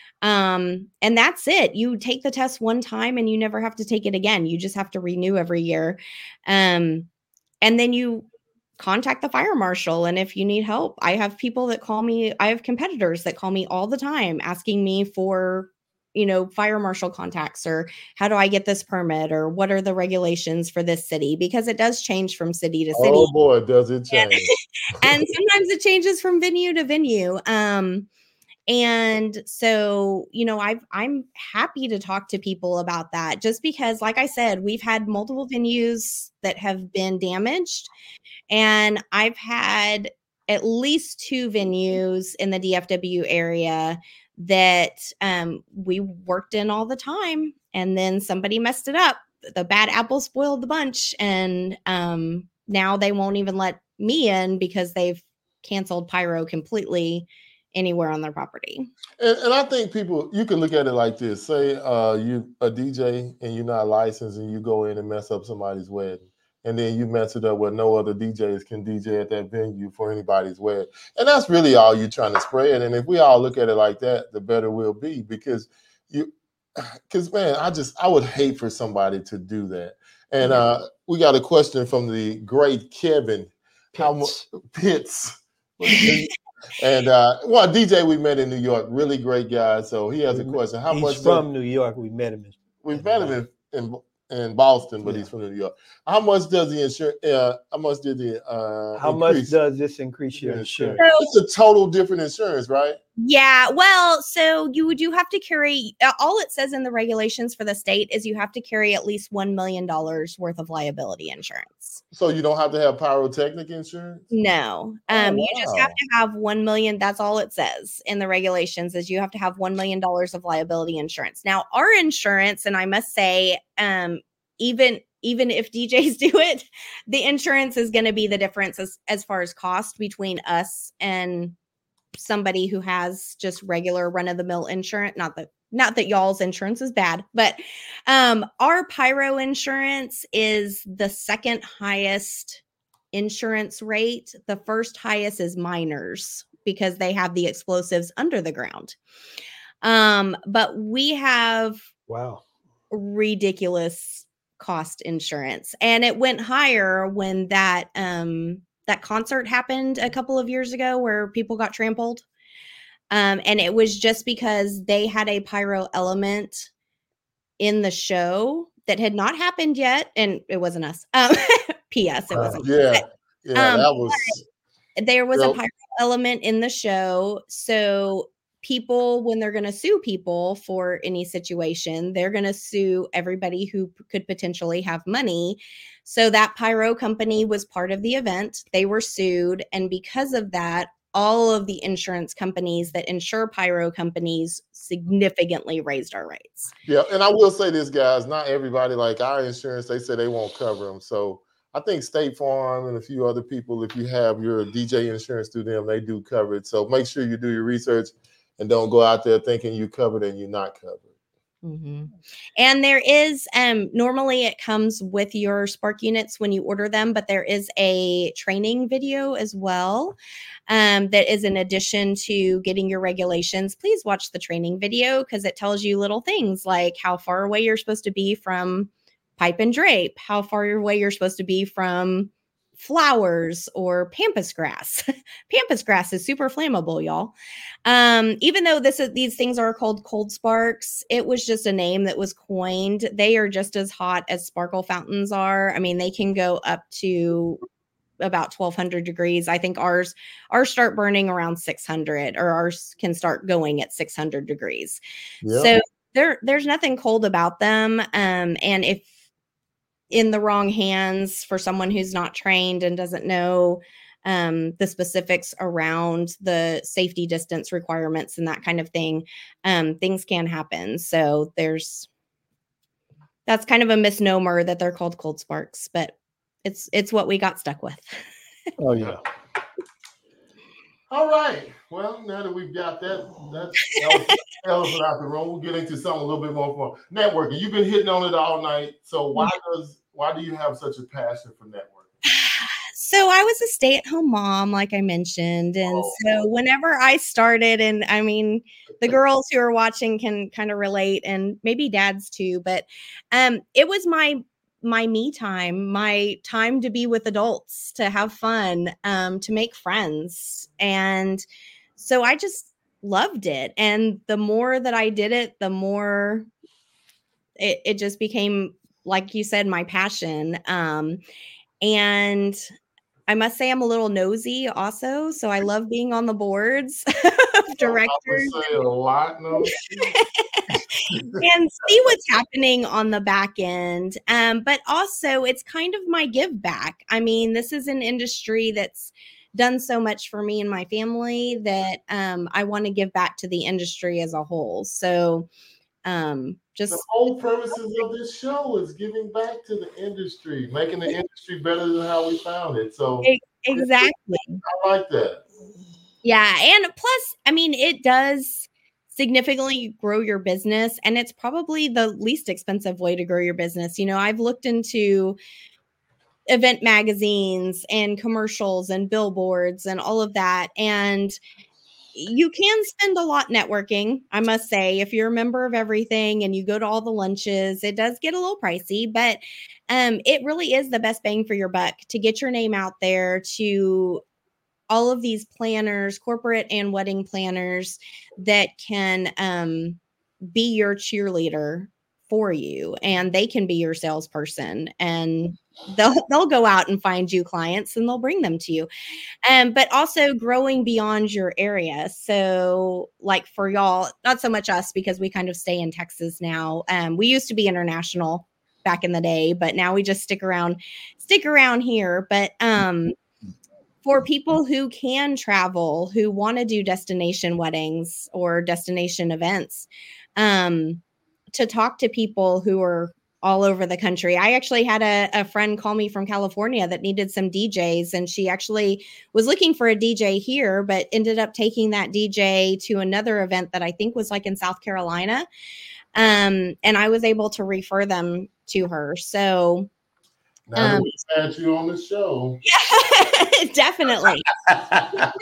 Um, and that's it. You take the test one time and you never have to take it again. You just have to renew every year. Um, and then you contact the fire marshal. And if you need help, I have people that call me. I have competitors that call me all the time asking me for, you know, fire marshal contacts, or how do I get this permit, or what are the regulations for this city? Because it does change from city to city. Oh boy, does it change. And sometimes it changes from venue to venue. Um, and so, you know, I've, I'm happy to talk to people about that, just because, like I said, we've had multiple venues that have been damaged, and I've had at least two venues in the D F W area that um, we worked in all the time, and then somebody messed it up. The bad apple spoiled the bunch, and um, now they won't even let me in because they've canceled pyro completely anywhere on their property. And, and I think people, you can look at it like this. Say uh, you a D J and you're not licensed, and you go in and mess up somebody's wedding. And then you mess it up where no other D Js can D J at that venue for anybody's wedding. And that's really all you're trying to spread. And if we all look at it like that, the better we'll be, because you, because man, I just, I would hate for somebody to do that. And uh, we got a question from the great Kevin How much Pitts. And uh, well, D J we met in New York, really great guy. So he has a question. How He's much from does, New York? We met him. In, we met him in, in in Boston, but Yeah. he's from New York. How much does the insurance? Uh, how much did the uh, How much increase does this increase the your insurance? insurance? It's a total different insurance, right? Yeah, well, so you do have to carry, uh, all it says in the regulations for the state is you have to carry at least one million dollars worth of liability insurance. So you don't have to have pyrotechnic insurance? No, Oh, um, you just have wow. to have one million. That's all it says in the regulations is you have to have one million dollars of liability insurance. Now, our insurance, and I must say, um, even even if D Js do it, the insurance is going to be the difference as, as far as cost between us and somebody who has just regular run-of-the-mill insurance. Not that not that y'all's insurance is bad, but um, our pyro insurance is the second highest insurance rate. The first highest is miners because they have the explosives under the ground. Um, but we have Wow. ridiculous cost insurance, and it went higher when that um that concert happened a couple of years ago where people got trampled. Um, and it was just because they had a pyro element in the show that had not happened yet, and it wasn't us. Um, P S It Uh, wasn't. yeah, yeah, Um, that was. there was a Yep. pyro element in the show, so people, when they're going to sue people for any situation, they're going to sue everybody who p- could potentially have money. So that pyro company was part of the event. They were sued. And because of that, all of the insurance companies that insure pyro companies significantly raised our rates. Yeah, and I will say this, guys, not everybody, like our insurance, they say they won't cover them. So I think State Farm and a few other people, if you have your D J insurance through them, they do cover it. So make sure you do your research and don't go out there thinking you covered and you're not covered. Mm-hmm. And there is, um, normally it comes with your Spark units when you order them, but there is a training video as well. Um, that is in addition to getting your regulations. Please watch the training video because it tells you little things like how far away you're supposed to be from pipe and drape, how far away you're supposed to be from flowers or pampas grass. Pampas grass is super flammable, y'all. Um, even though this is, these things are called cold sparks, it was just a name that was coined. They are just as hot as sparkle fountains are. I mean, they can go up to about twelve hundred degrees. I think ours ours start burning around six hundred, or ours can start going at six hundred degrees. Yep. So there there's nothing cold about them. Um, and if in the wrong hands for someone who's not trained and doesn't know um, the specifics around the safety distance requirements and that kind of thing, um, things can happen. So there's, that's kind of a misnomer that they're called cold sparks, but it's, it's what we got stuck with. Oh yeah. All right. Well, now that we've got that, that's that was elephant out the room. We'll get into something a little bit more fun. Networking. You've been hitting on it all night. So why does why do you have such a passion for networking? So I was a stay-at-home mom, like I mentioned. And Oh. so whenever I started, and I mean, the girls who are watching can kind of relate, and maybe dads too, but um, it was my my me time, my time to be with adults, to have fun, um, to make friends. And so I just loved it. And the more that I did it, the more it, it just became, like you said, my passion. Um, and I must say I'm a little nosy also. So I love being on the boards of directors. I would say a lot, no. And see what's happening on the back end. Um, but also it's kind of my give back. I mean, this is an industry that's done so much for me and my family that um, I want to give back to the industry as a whole. So um, just the whole premises of this show is giving back to the industry, making the industry better than how we found it. So exactly. I like that. Yeah. And plus, I mean, it does significantly grow your business, and it's probably the least expensive way to grow your business. You know, I've looked into event magazines and commercials and billboards and all of that, and you can spend a lot networking, I must say. If you're a member of everything and you go to all the lunches, it does get a little pricey, but um, it really is the best bang for your buck to get your name out there to all of these planners, corporate and wedding planners, that can um, be your cheerleader for you, and they can be your salesperson, and they'll they'll go out and find you clients, and they'll bring them to you. Um, but also growing beyond your area. So like for y'all, not so much us because we kind of stay in Texas now. Um, we used to be international back in the day, but now we just stick around, stick around here. But um, for people who can travel, who want to do destination weddings or destination events, um, to talk to people who are all over the country. I actually had a, a friend call me from California that needed some D Js, and she actually was looking for a D J here, but ended up taking that D J to another event that I think was like in South Carolina. Um, and I was able to refer them to her. So now that um, we've had you on the show. Yeah, definitely. I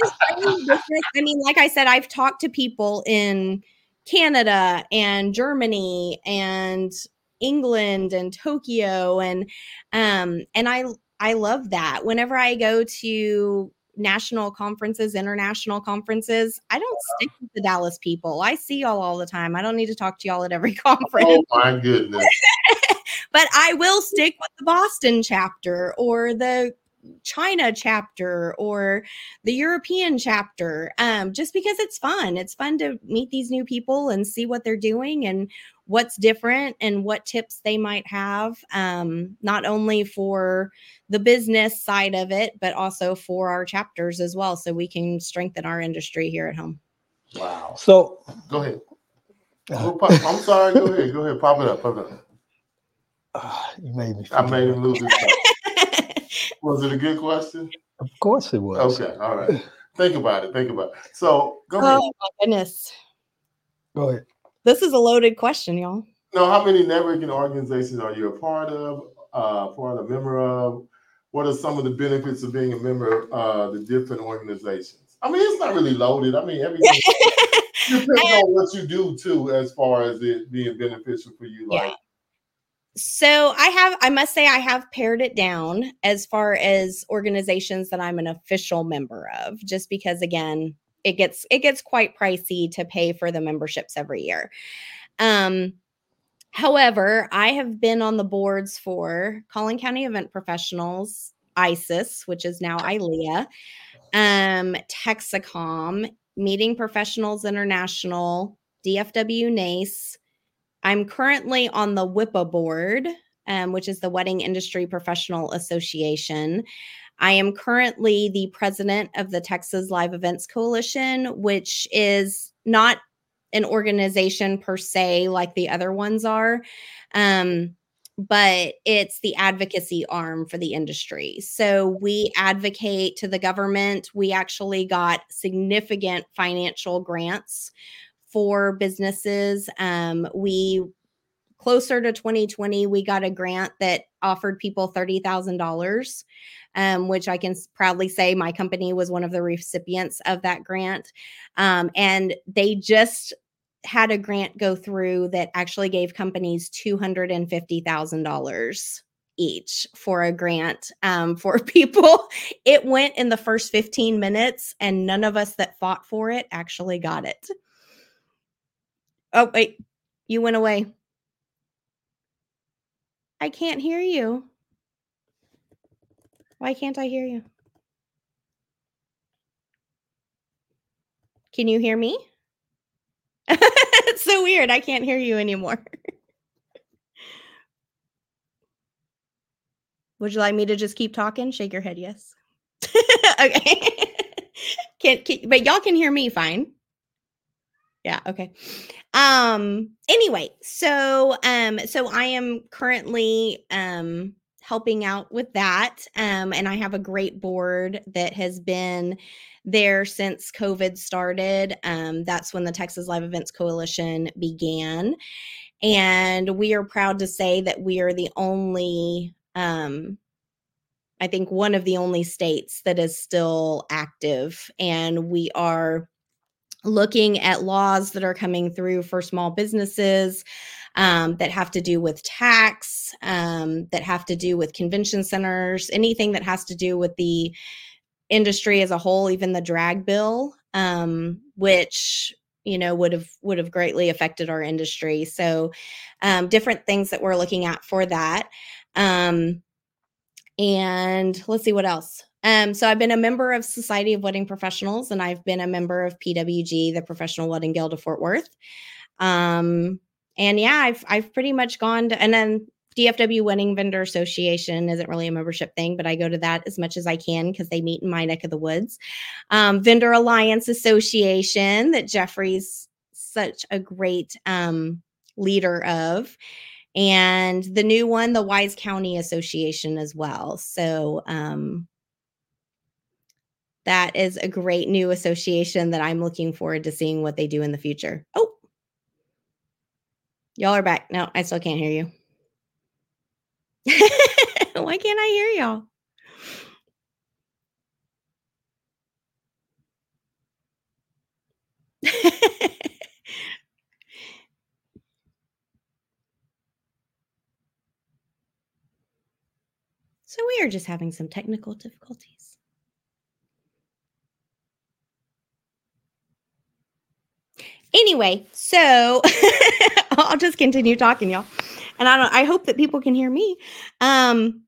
mean, like I said, I've talked to people in Canada and Germany and England and Tokyo, and um and I I love that. Whenever I go to national conferences, international conferences, I don't stick with the Dallas people. I see y'all all the time. I don't need to talk to y'all at every conference. Oh my goodness. But I will stick with the Boston chapter or the China chapter or the European chapter, um, just because it's fun. It's fun to meet these new people and see what they're doing and what's different and what tips they might have, um, not only for the business side of it, but also for our chapters as well, so we can strengthen our industry here at home. Wow. So go ahead. Go pop, I'm sorry. Go ahead. Go ahead. Pop it up. Pop it up. Uh, you made me. I made him lose his mind. Was it a good question? Of course it was. Okay. All right. Think about it. Think about it. So go oh, ahead. my goodness. Go ahead. This is a loaded question, y'all. No, how many networking organizations are you a part of, uh, part of, member of? What are some of the benefits of being a member of uh, the different organizations? I mean, it's not really loaded. I mean, everything depends on what you do, too, as far as it being beneficial for you. Like, yeah. So I have, I must say I have pared it down as far as organizations that I'm an official member of, just because, again, it gets, it gets quite pricey to pay for the memberships every year. Um, however, I have been on the boards for Collin County Event Professionals, I S I S, which is now I L E A, um, Texacom, Meeting Professionals International, D F W N A C E. I'm currently on the W I P A board, um, which is the Wedding Industry Professional Association. I am currently the president of the Texas Live Events Coalition, which is not an organization per se like the other ones are, um, but it's the advocacy arm for the industry. So we advocate to the government. We actually got significant financial grants for businesses. Um, we, closer to twenty twenty, we got a grant that offered people thirty thousand dollars, um, which I can proudly say my company was one of the recipients of that grant. Um, and they just had a grant go through that actually gave companies two hundred fifty thousand dollars each for a grant um, for people. It went in the first fifteen minutes, and none of us that fought for it actually got it. Oh, wait, you went away. I can't hear you. Why can't I hear you? Can you hear me? It's so weird. I can't hear you anymore. Would you like me to just keep talking? Shake your head, yes. Okay. can, can, but y'all can hear me fine. Yeah, okay. Um, anyway, so um, so I am currently um helping out with that. Um, and I have a great board that has been there since COVID started. Um, that's when the Texas Live Events Coalition began. And we are proud to say that we are the only, um, I think one of the only states that is still active. And we are looking at laws that are coming through for small businesses um, that have to do with tax, um, that have to do with convention centers, anything that has to do with the industry as a whole, even the drag bill, um, which you know, would have would have greatly affected our industry. So um, different things that we're looking at for that. Um, and let's see what else. Um, so I've been a member of Society of Wedding Professionals, and I've been a member of P W G, the Professional Wedding Guild of Fort Worth. Um, and yeah, I've I've pretty much gone to, and then D F W Wedding Vendor Association isn't really a membership thing, but I go to that as much as I can because they meet in my neck of the woods. Um, Vendor Alliance Association that Jeffrey's such a great um, leader of. And the new one, the Wise County Association as well. So um, that is a great new association that I'm looking forward to seeing what they do in the future. Oh, y'all are back. No, I still can't hear you. Why can't I hear y'all? So we are just having some technical difficulties. Anyway, so I'll just continue talking, y'all. And I don't I hope that people can hear me. Um,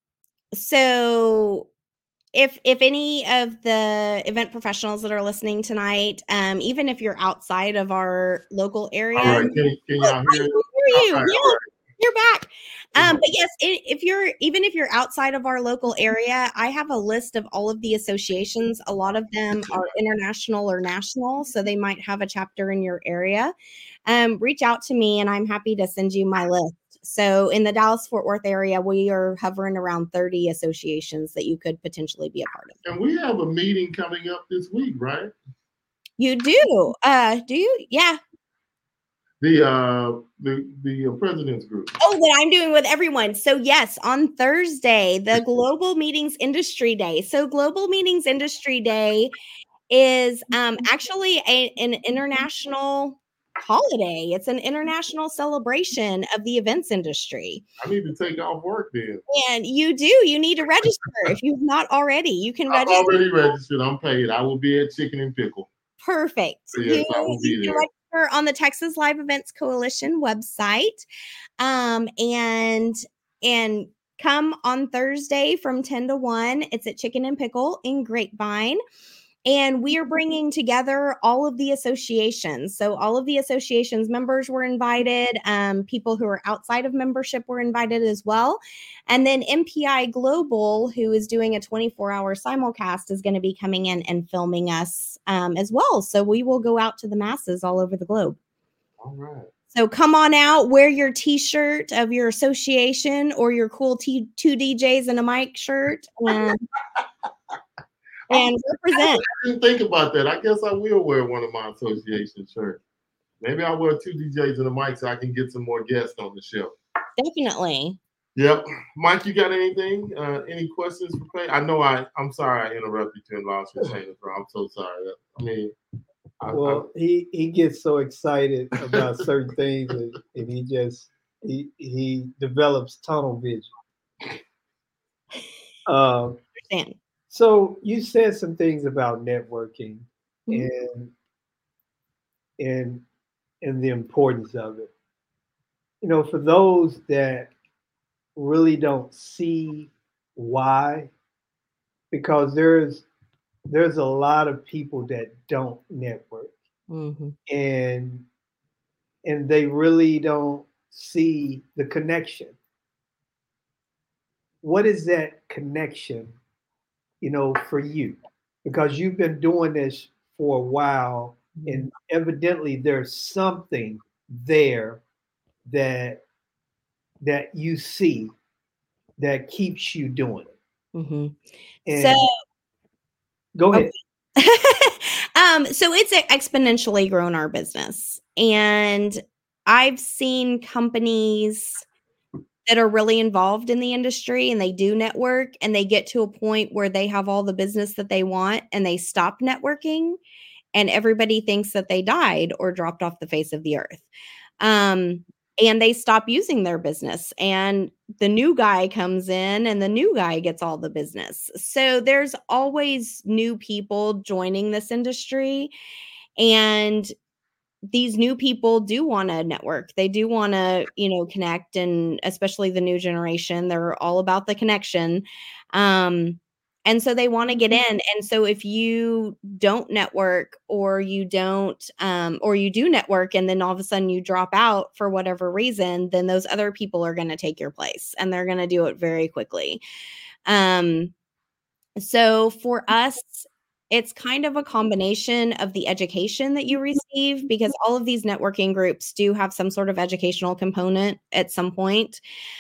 so if if any of the event professionals that are listening tonight, um, even if you're outside of our local area, All right, can, can y'all I hear? can hear you. All right, Yeah, all right. you're back. Um, but yes, i- if you're even if you're outside of our local area, I have a list of all of the associations. A lot of them are international or national, so they might have a chapter in your area. Um, reach out to me, and I'm happy to send you my list. So in the Dallas-Fort Worth area, we are hovering around thirty associations that you could potentially be a part of. And we have a meeting coming up this week, right? You do? Uh, do you? Yeah. The uh the the uh, president's group. Oh, that I'm doing with everyone. So yes, on Thursday, the Global Meetings Industry Day. So Global Meetings Industry Day is um, actually a, an international holiday. It's an international celebration of the events industry. I need to take off work then. And you do. You need to register if you've not already. You can I'm register. already registered. I'm paid. I will be at Chicken and Pickle. Perfect. Yes, you, I will be you can there. register on the Texas Live Events Coalition website, um, and and come on Thursday from ten to one. It's at Chicken and Pickle in Grapevine. And we are bringing together all of the associations. So all of the associations members were invited. Um, people who are outside of membership were invited as well. And then M P I Global, who is doing a twenty-four hour simulcast, is going to be coming in and filming us um, as well. So we will go out to the masses all over the globe. All right. So come on out, wear your t-shirt of your association or your cool t- two D Js and a mic shirt. And And represent. I didn't think about that. I guess I will wear one of my association shirts. Maybe I'll wear two D Js and a mic so I can get some more guests on the show. Definitely. Yep. Mike, you got anything? Uh, any questions for Clay? I know I, I'm sorry I interrupted you and lost your train of thought. I'm so sorry. I mean, I, Well, he, he gets so excited about certain things and, and he just he he develops tunnel vision. Um, Understand. so you said some things about networking Mhm. and and and the importance of it. You know, for those that really don't see why, because there's there's a lot of people that don't network Mhm. and and they really don't see the connection. What is that connection, you know, for you? Because you've been doing this for a while, and evidently there's something there that that you see that keeps you doing it. Mhm. And So go ahead. um, so it's exponentially grown our business. And I've seen companies that are really involved in the industry and they do network and they get to a point where they have all the business that they want and they stop networking and everybody thinks that they died or dropped off the face of the earth. Um, and they stop using their business and the new guy comes in and the new guy gets all the business. So there's always new people joining this industry. And these new people do want to network. They do want to, you know, connect, and especially the new generation, they're all about the connection. Um, and so they want to get in. And so if you don't network, or you don't, um, or you do network, and then all of a sudden you drop out for whatever reason, then those other people are going to take your place, and they're going to do it very quickly. Um, so for us, it's kind of a combination of the education that you receive, because all of these networking groups do have some sort of educational component at some point.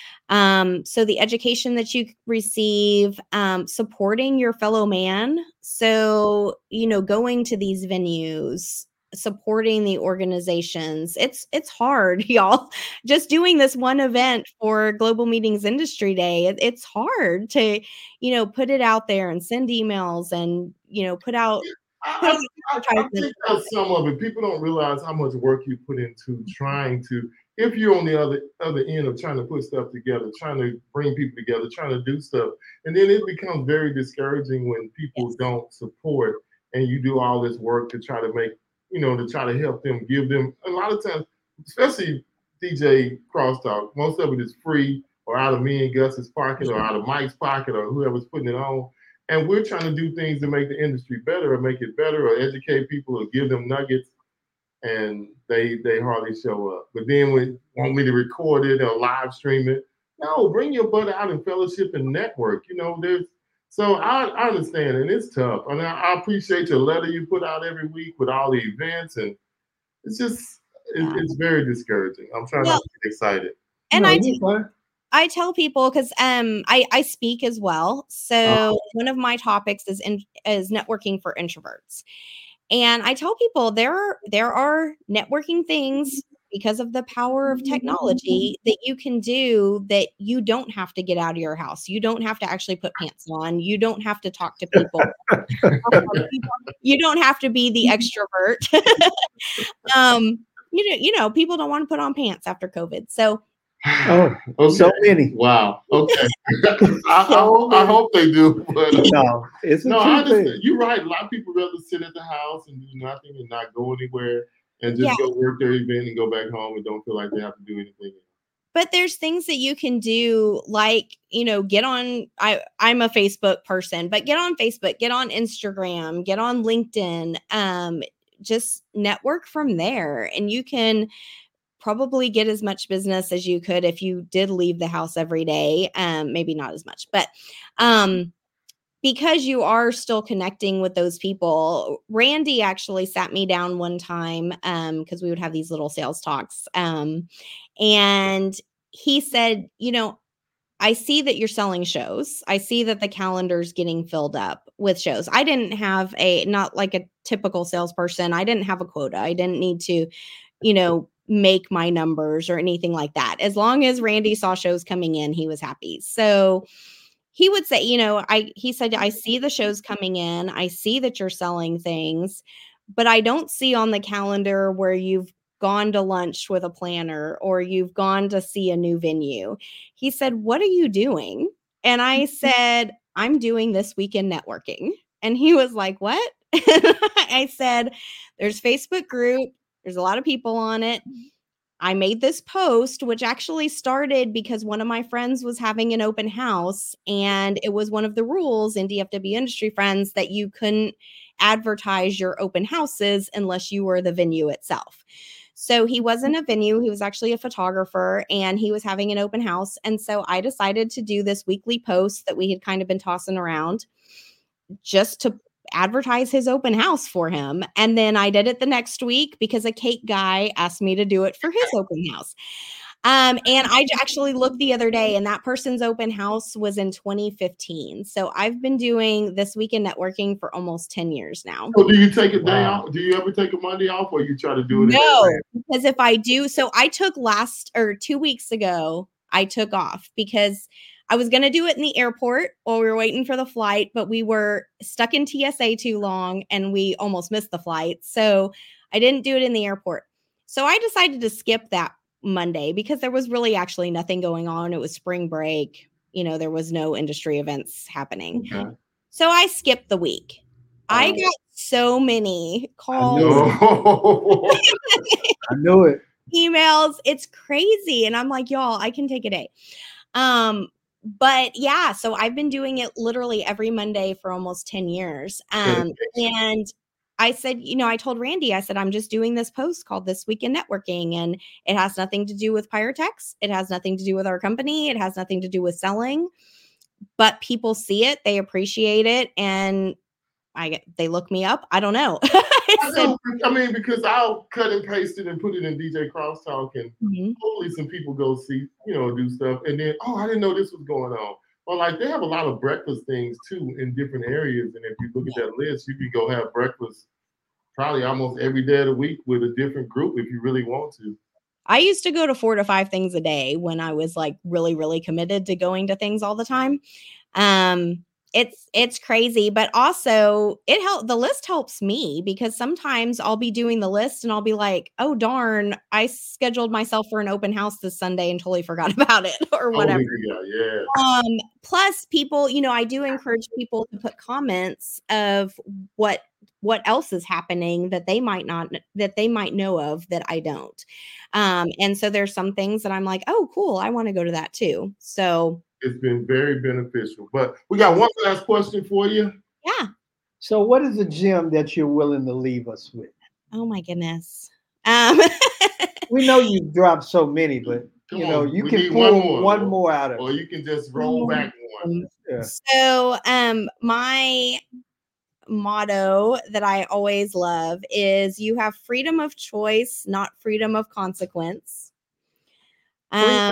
Um, so the education that you receive, um, supporting your fellow man. So, you know, going to these venues, supporting the organizations. It's, it's hard, y'all. Just doing this one event for Global Meetings Industry Day, it, it's hard to, you know, put it out there and send emails and, you know, put out. Put I, out I, I think that's some of it. People don't realize how much work you put into trying to, if you're on the other other end of trying to put stuff together, trying to bring people together, trying to do stuff. And then it becomes very discouraging when people yes. don't support, and you do all this work to try to make, you know, to try to help them, give them, a lot of times, especially D J Crosstalk, most of it is free, or out of me and Gus's pocket, or out of Mike's pocket, or whoever's putting it on. And we're trying to do things to make the industry better, or make it better, or educate people, or give them nuggets, and they they hardly show up. But then we want me to record it or live stream it. No, bring your butt out and fellowship and network. You know, there's so I, I understand, and it's tough. And I, I appreciate your letter you put out every week with all the events, and it's just it, yeah. it's very discouraging. I'm trying well, not to get excited. And no, I do. I tell people, because um, I, I speak as well. So oh. one of my topics is in, is networking for introverts. And I tell people there are, there are networking things, because of the power of technology, that you can do that you don't have to get out of your house. You don't have to actually put pants on. You don't have to talk to people. You don't have to be the extrovert. um, you know, you know, people don't want to put on pants after COVID. So Oh, okay. So many. Wow. Okay. I, so I, I hope they do. But no, it's a no. I understand. thing. You're right. A lot of people rather sit at the house and do nothing and not go anywhere, and just yeah. go work their event and go back home and don't feel like they have to do anything. But there's things that you can do, like, you know, get on, I, I'm a Facebook person, but get on Facebook, get on Instagram, get on LinkedIn, um, just network from there. And you can probably get as much business as you could if you did leave the house every day. Um, maybe not as much, but um, because you are still connecting with those people. Randy actually sat me down one time um, because we would have these little sales talks. Um, and he said, you know, I see that you're selling shows. I see that the calendar's getting filled up with shows. I didn't have a, not like a typical salesperson. I didn't have a quota. I didn't need to, you know, make my numbers or anything like that. As long as Randy saw shows coming in, he was happy. So he would say, you know, I, he said, I see the shows coming in. I see that you're selling things, but I don't see on the calendar where you've gone to lunch with a planner or you've gone to see a new venue. He said, what are you doing? And I said, I'm doing this weekend networking. And he was like, what? I said, there's Facebook group. There's a lot of people on it. I made this post, which actually started because one of my friends was having an open house, and it was one of the rules in D F W Industry Friends that you couldn't advertise your open houses unless you were the venue itself. So he wasn't a venue. He was actually a photographer, and he was having an open house. And so I decided to do this weekly post that we had kind of been tossing around just to advertise his open house for him. And then I did it the next week because a cake guy asked me to do it for his open house. Um, and I actually looked the other day, and that person's open house was in twenty fifteen. So I've been doing this weekend networking for almost ten years now. So do you take a day wow. off? Do you ever take a Monday off, or you try to do it? No, because if I do, so I took last or two weeks ago, I took off because I was going to do it in the airport while we were waiting for the flight, but we were stuck in T S A too long and we almost missed the flight. So I didn't do it in the airport. So I decided to skip that Monday because there was really actually nothing going on. It was spring break. You know, there was no industry events happening. Okay. So I skipped the week. Um, I got so many calls. No. I knew it. Emails. It's crazy. And I'm like, y'all, I can take a day. Um, but yeah, so I've been doing it literally every Monday for almost ten years. Um, and I said, you know, I told Randy, I said, I'm just doing this post called This Week in Networking, and it has nothing to do with Pyrotex. It has nothing to do with our company. It has nothing to do with selling, but people see it, they appreciate it, and I get, they look me up. I don't know. I, know I mean, because I'll cut and paste it and put it in D J Crosstalk, and mm-hmm. hopefully some people go see, you know, do stuff, and then, oh, I didn't know this was going on. Or like they have a lot of breakfast things too in different areas, and if you look at that list, you can go have breakfast probably almost every day of the week with a different group if you really want to. I used to go to four to five things a day when I was like really, really committed to going to things all the time. Um, it's it's crazy, but also it help the list helps me because sometimes I'll be doing the list and I'll be like, oh darn, I scheduled myself for an open house this Sunday and totally forgot about it or whatever. Oh, yeah, yeah. Um, plus people, you know, I do encourage people to put comments of what what else is happening that they might not that they might know of that I don't. Um, and so there's some things that I'm like, oh, cool, I want to go to that too. So it's been very beneficial. But we got one last question for you. Yeah. So what is a gem that you're willing to leave us with? Oh my goodness. Um we know you dropped so many, but Come you know, on. you we can pull one more, one more out of or it. you can just roll back one. Yeah. So um my motto that I always love is you have freedom of choice, not freedom of consequence. Um,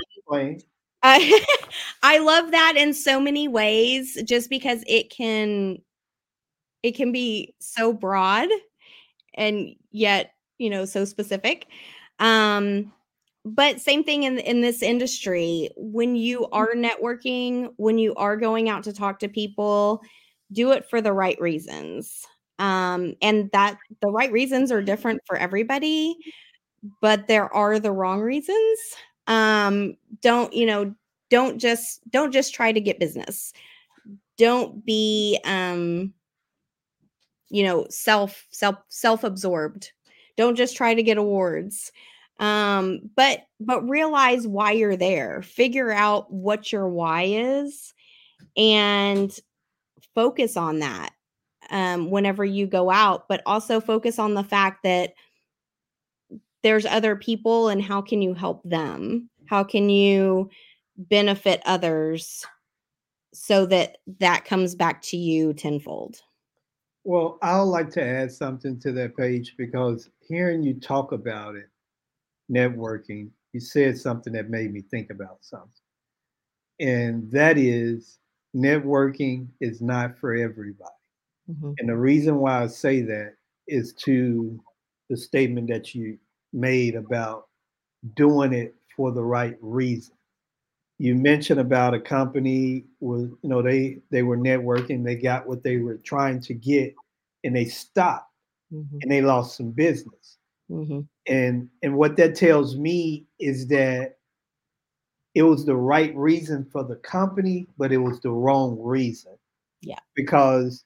I, I love that in so many ways, just because it can, it can be so broad and yet, you know, so specific. Um, but same thing in, in this industry, when you are networking, when you are going out to talk to people, do it for the right reasons. Um, and that the right reasons are different for everybody, but there are the wrong reasons. Um, don't, you know, don't just, don't just try to get business. Don't be, um, you know, self, self, self-absorbed. Don't just try to get awards. Um, but, but realize why you're there. Figure out what your why is and focus on that um, whenever you go out, but also focus on the fact that there's other people and how can you help them? How can you benefit others so that that comes back to you tenfold? Well, I would like to add something to that page because hearing you talk about it, networking, you said something that made me think about something. And that is networking is not for everybody. Mm-hmm. And the reason why I say that is to the statement that you made about doing it for the right reason. You mentioned about a company was, you know, they they were networking, they got what they were trying to get, and they stopped, mm-hmm. and they lost some business. Mm-hmm. And and what that tells me is that it was the right reason for the company, but it was the wrong reason. Yeah. Because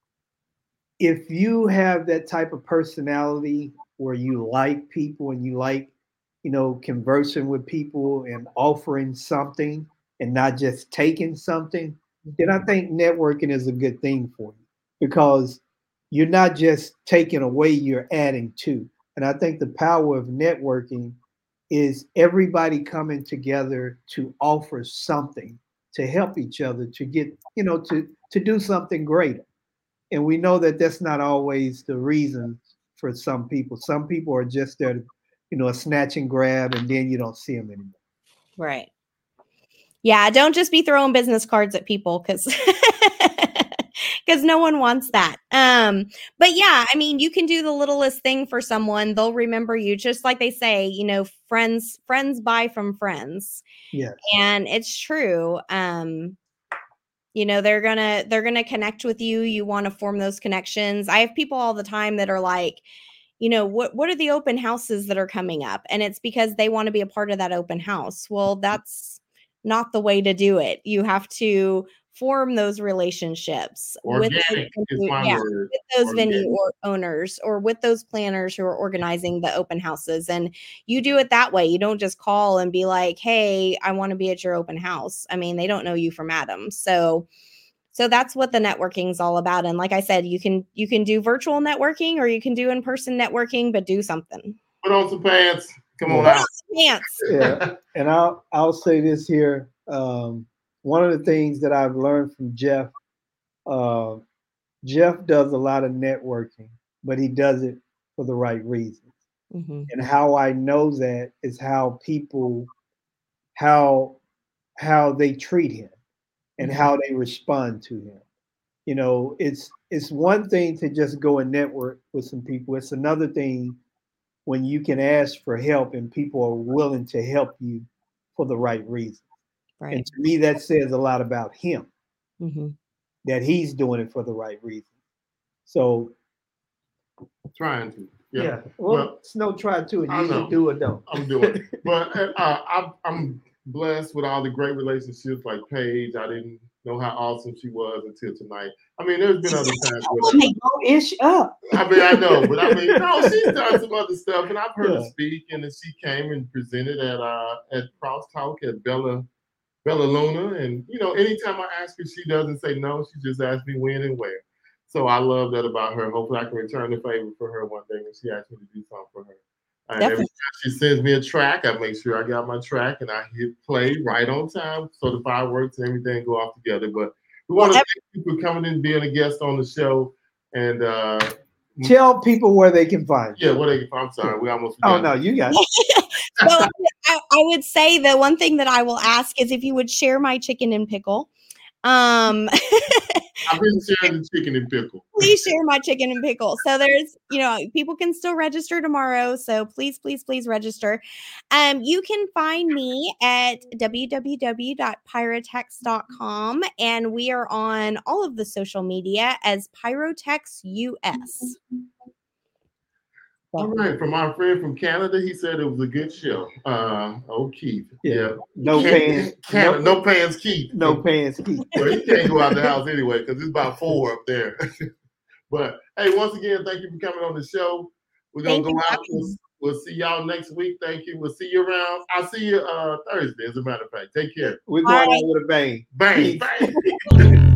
if you have that type of personality where you like people and you like, you know, conversing with people and offering something and not just taking something, then I think networking is a good thing for you because you're not just taking away, you're adding to. And I think the power of networking is everybody coming together to offer something to help each other to get, you know, to, to do something greater. And we know that that's not always the reason for some people. Some people are just there to, you know, a snatch and grab, and then you don't see them anymore. Right. Yeah. Don't just be throwing business cards at people because because no one wants that. Um, but yeah, I mean, you can do the littlest thing for someone. They'll remember you, just like they say, you know, friends, friends buy from friends. Yeah. And it's true. Um, you know, they're gonna they're gonna connect with you. You want to form those connections. I have people all the time that are like, you know, what what are the open houses that are coming up? And it's because they want to be a part of that open house. Well, that's not the way to do it. You have to form those relationships Organic with, is those, my yeah, word. with those Organic. venue or owners or with those planners who are organizing the open houses. And you do it that way. You don't just call and be like, hey, I want to be at your open house. I mean, they don't know you from Adam. So So that's what the networking is all about. And like I said, you can you can do virtual networking or you can do in-person networking, but do something. Put on some pants. Come on Put out. on some pants. Yeah. And I'll I'll say this here. Um, one of the things that I've learned from Jeff, uh, Jeff does a lot of networking, but he does it for the right reasons. Mm-hmm. And how I know that is how people, how how they treat him and Mhm. how they respond to him. You know, it's it's one thing to just go and network with some people. It's another thing when you can ask for help and people are willing to help you for the right reason. Right. And to me, that says a lot about him, Mm-hmm. that he's doing it for the right reason. So Trying to. yeah, Yeah. well, Well, it's no try to it. I You know. either do or don't. I'm doing it. But uh, I'm, I'm blessed with all the great relationships like Paige. I didn't know how awesome she was until tonight. I mean, there's been other times where She go ish up. I mean, I know, but I mean, no, she's done some other stuff, and I've heard her Yeah. speak, and then she came and presented at uh at Crosstalk at Bella Bella Luna, and you know, anytime I ask her, she doesn't say no. She just asks me when and where. So I love that about her. Hopefully, I can return the favor for her one day when she asks me to do something for her. And every Definitely. time she sends me a track, I make sure I got my track and I hit play right on time, so the fireworks and everything go off together. But we want to Well, thank you for coming in, being a guest on the show, and uh, Tell people where they can find you. yeah, what they, I'm sorry, we almost Oh forgot. no, you got it. well, I, I would say the one thing that I will ask is if you would share my chicken and pickle. Um, I've been sharing the chicken and pickle. please share my chicken and pickle. So there's, you know, people can still register tomorrow. So please, please, please register. Um, you can find me at w w w dot pyrotex dot com, and we are on all of the social media as Pyrotex U S. All right, from our friend from Canada, he said it was a good show. Uh, oh, Keith. Yeah. Yeah. No Can- pants. Canada, No, no pants, Keith. no pants. Keith. Well, he can't go out the house anyway because it's about four up there. But hey, once again, thank you for coming on the show. We're gonna Thank go you for out. We'll, we'll see y'all next week. Thank you. We'll see you around. I'll see you uh Thursday, as a matter of fact. Take care. We're All going right. out with a bang. Bang, Peace. bang.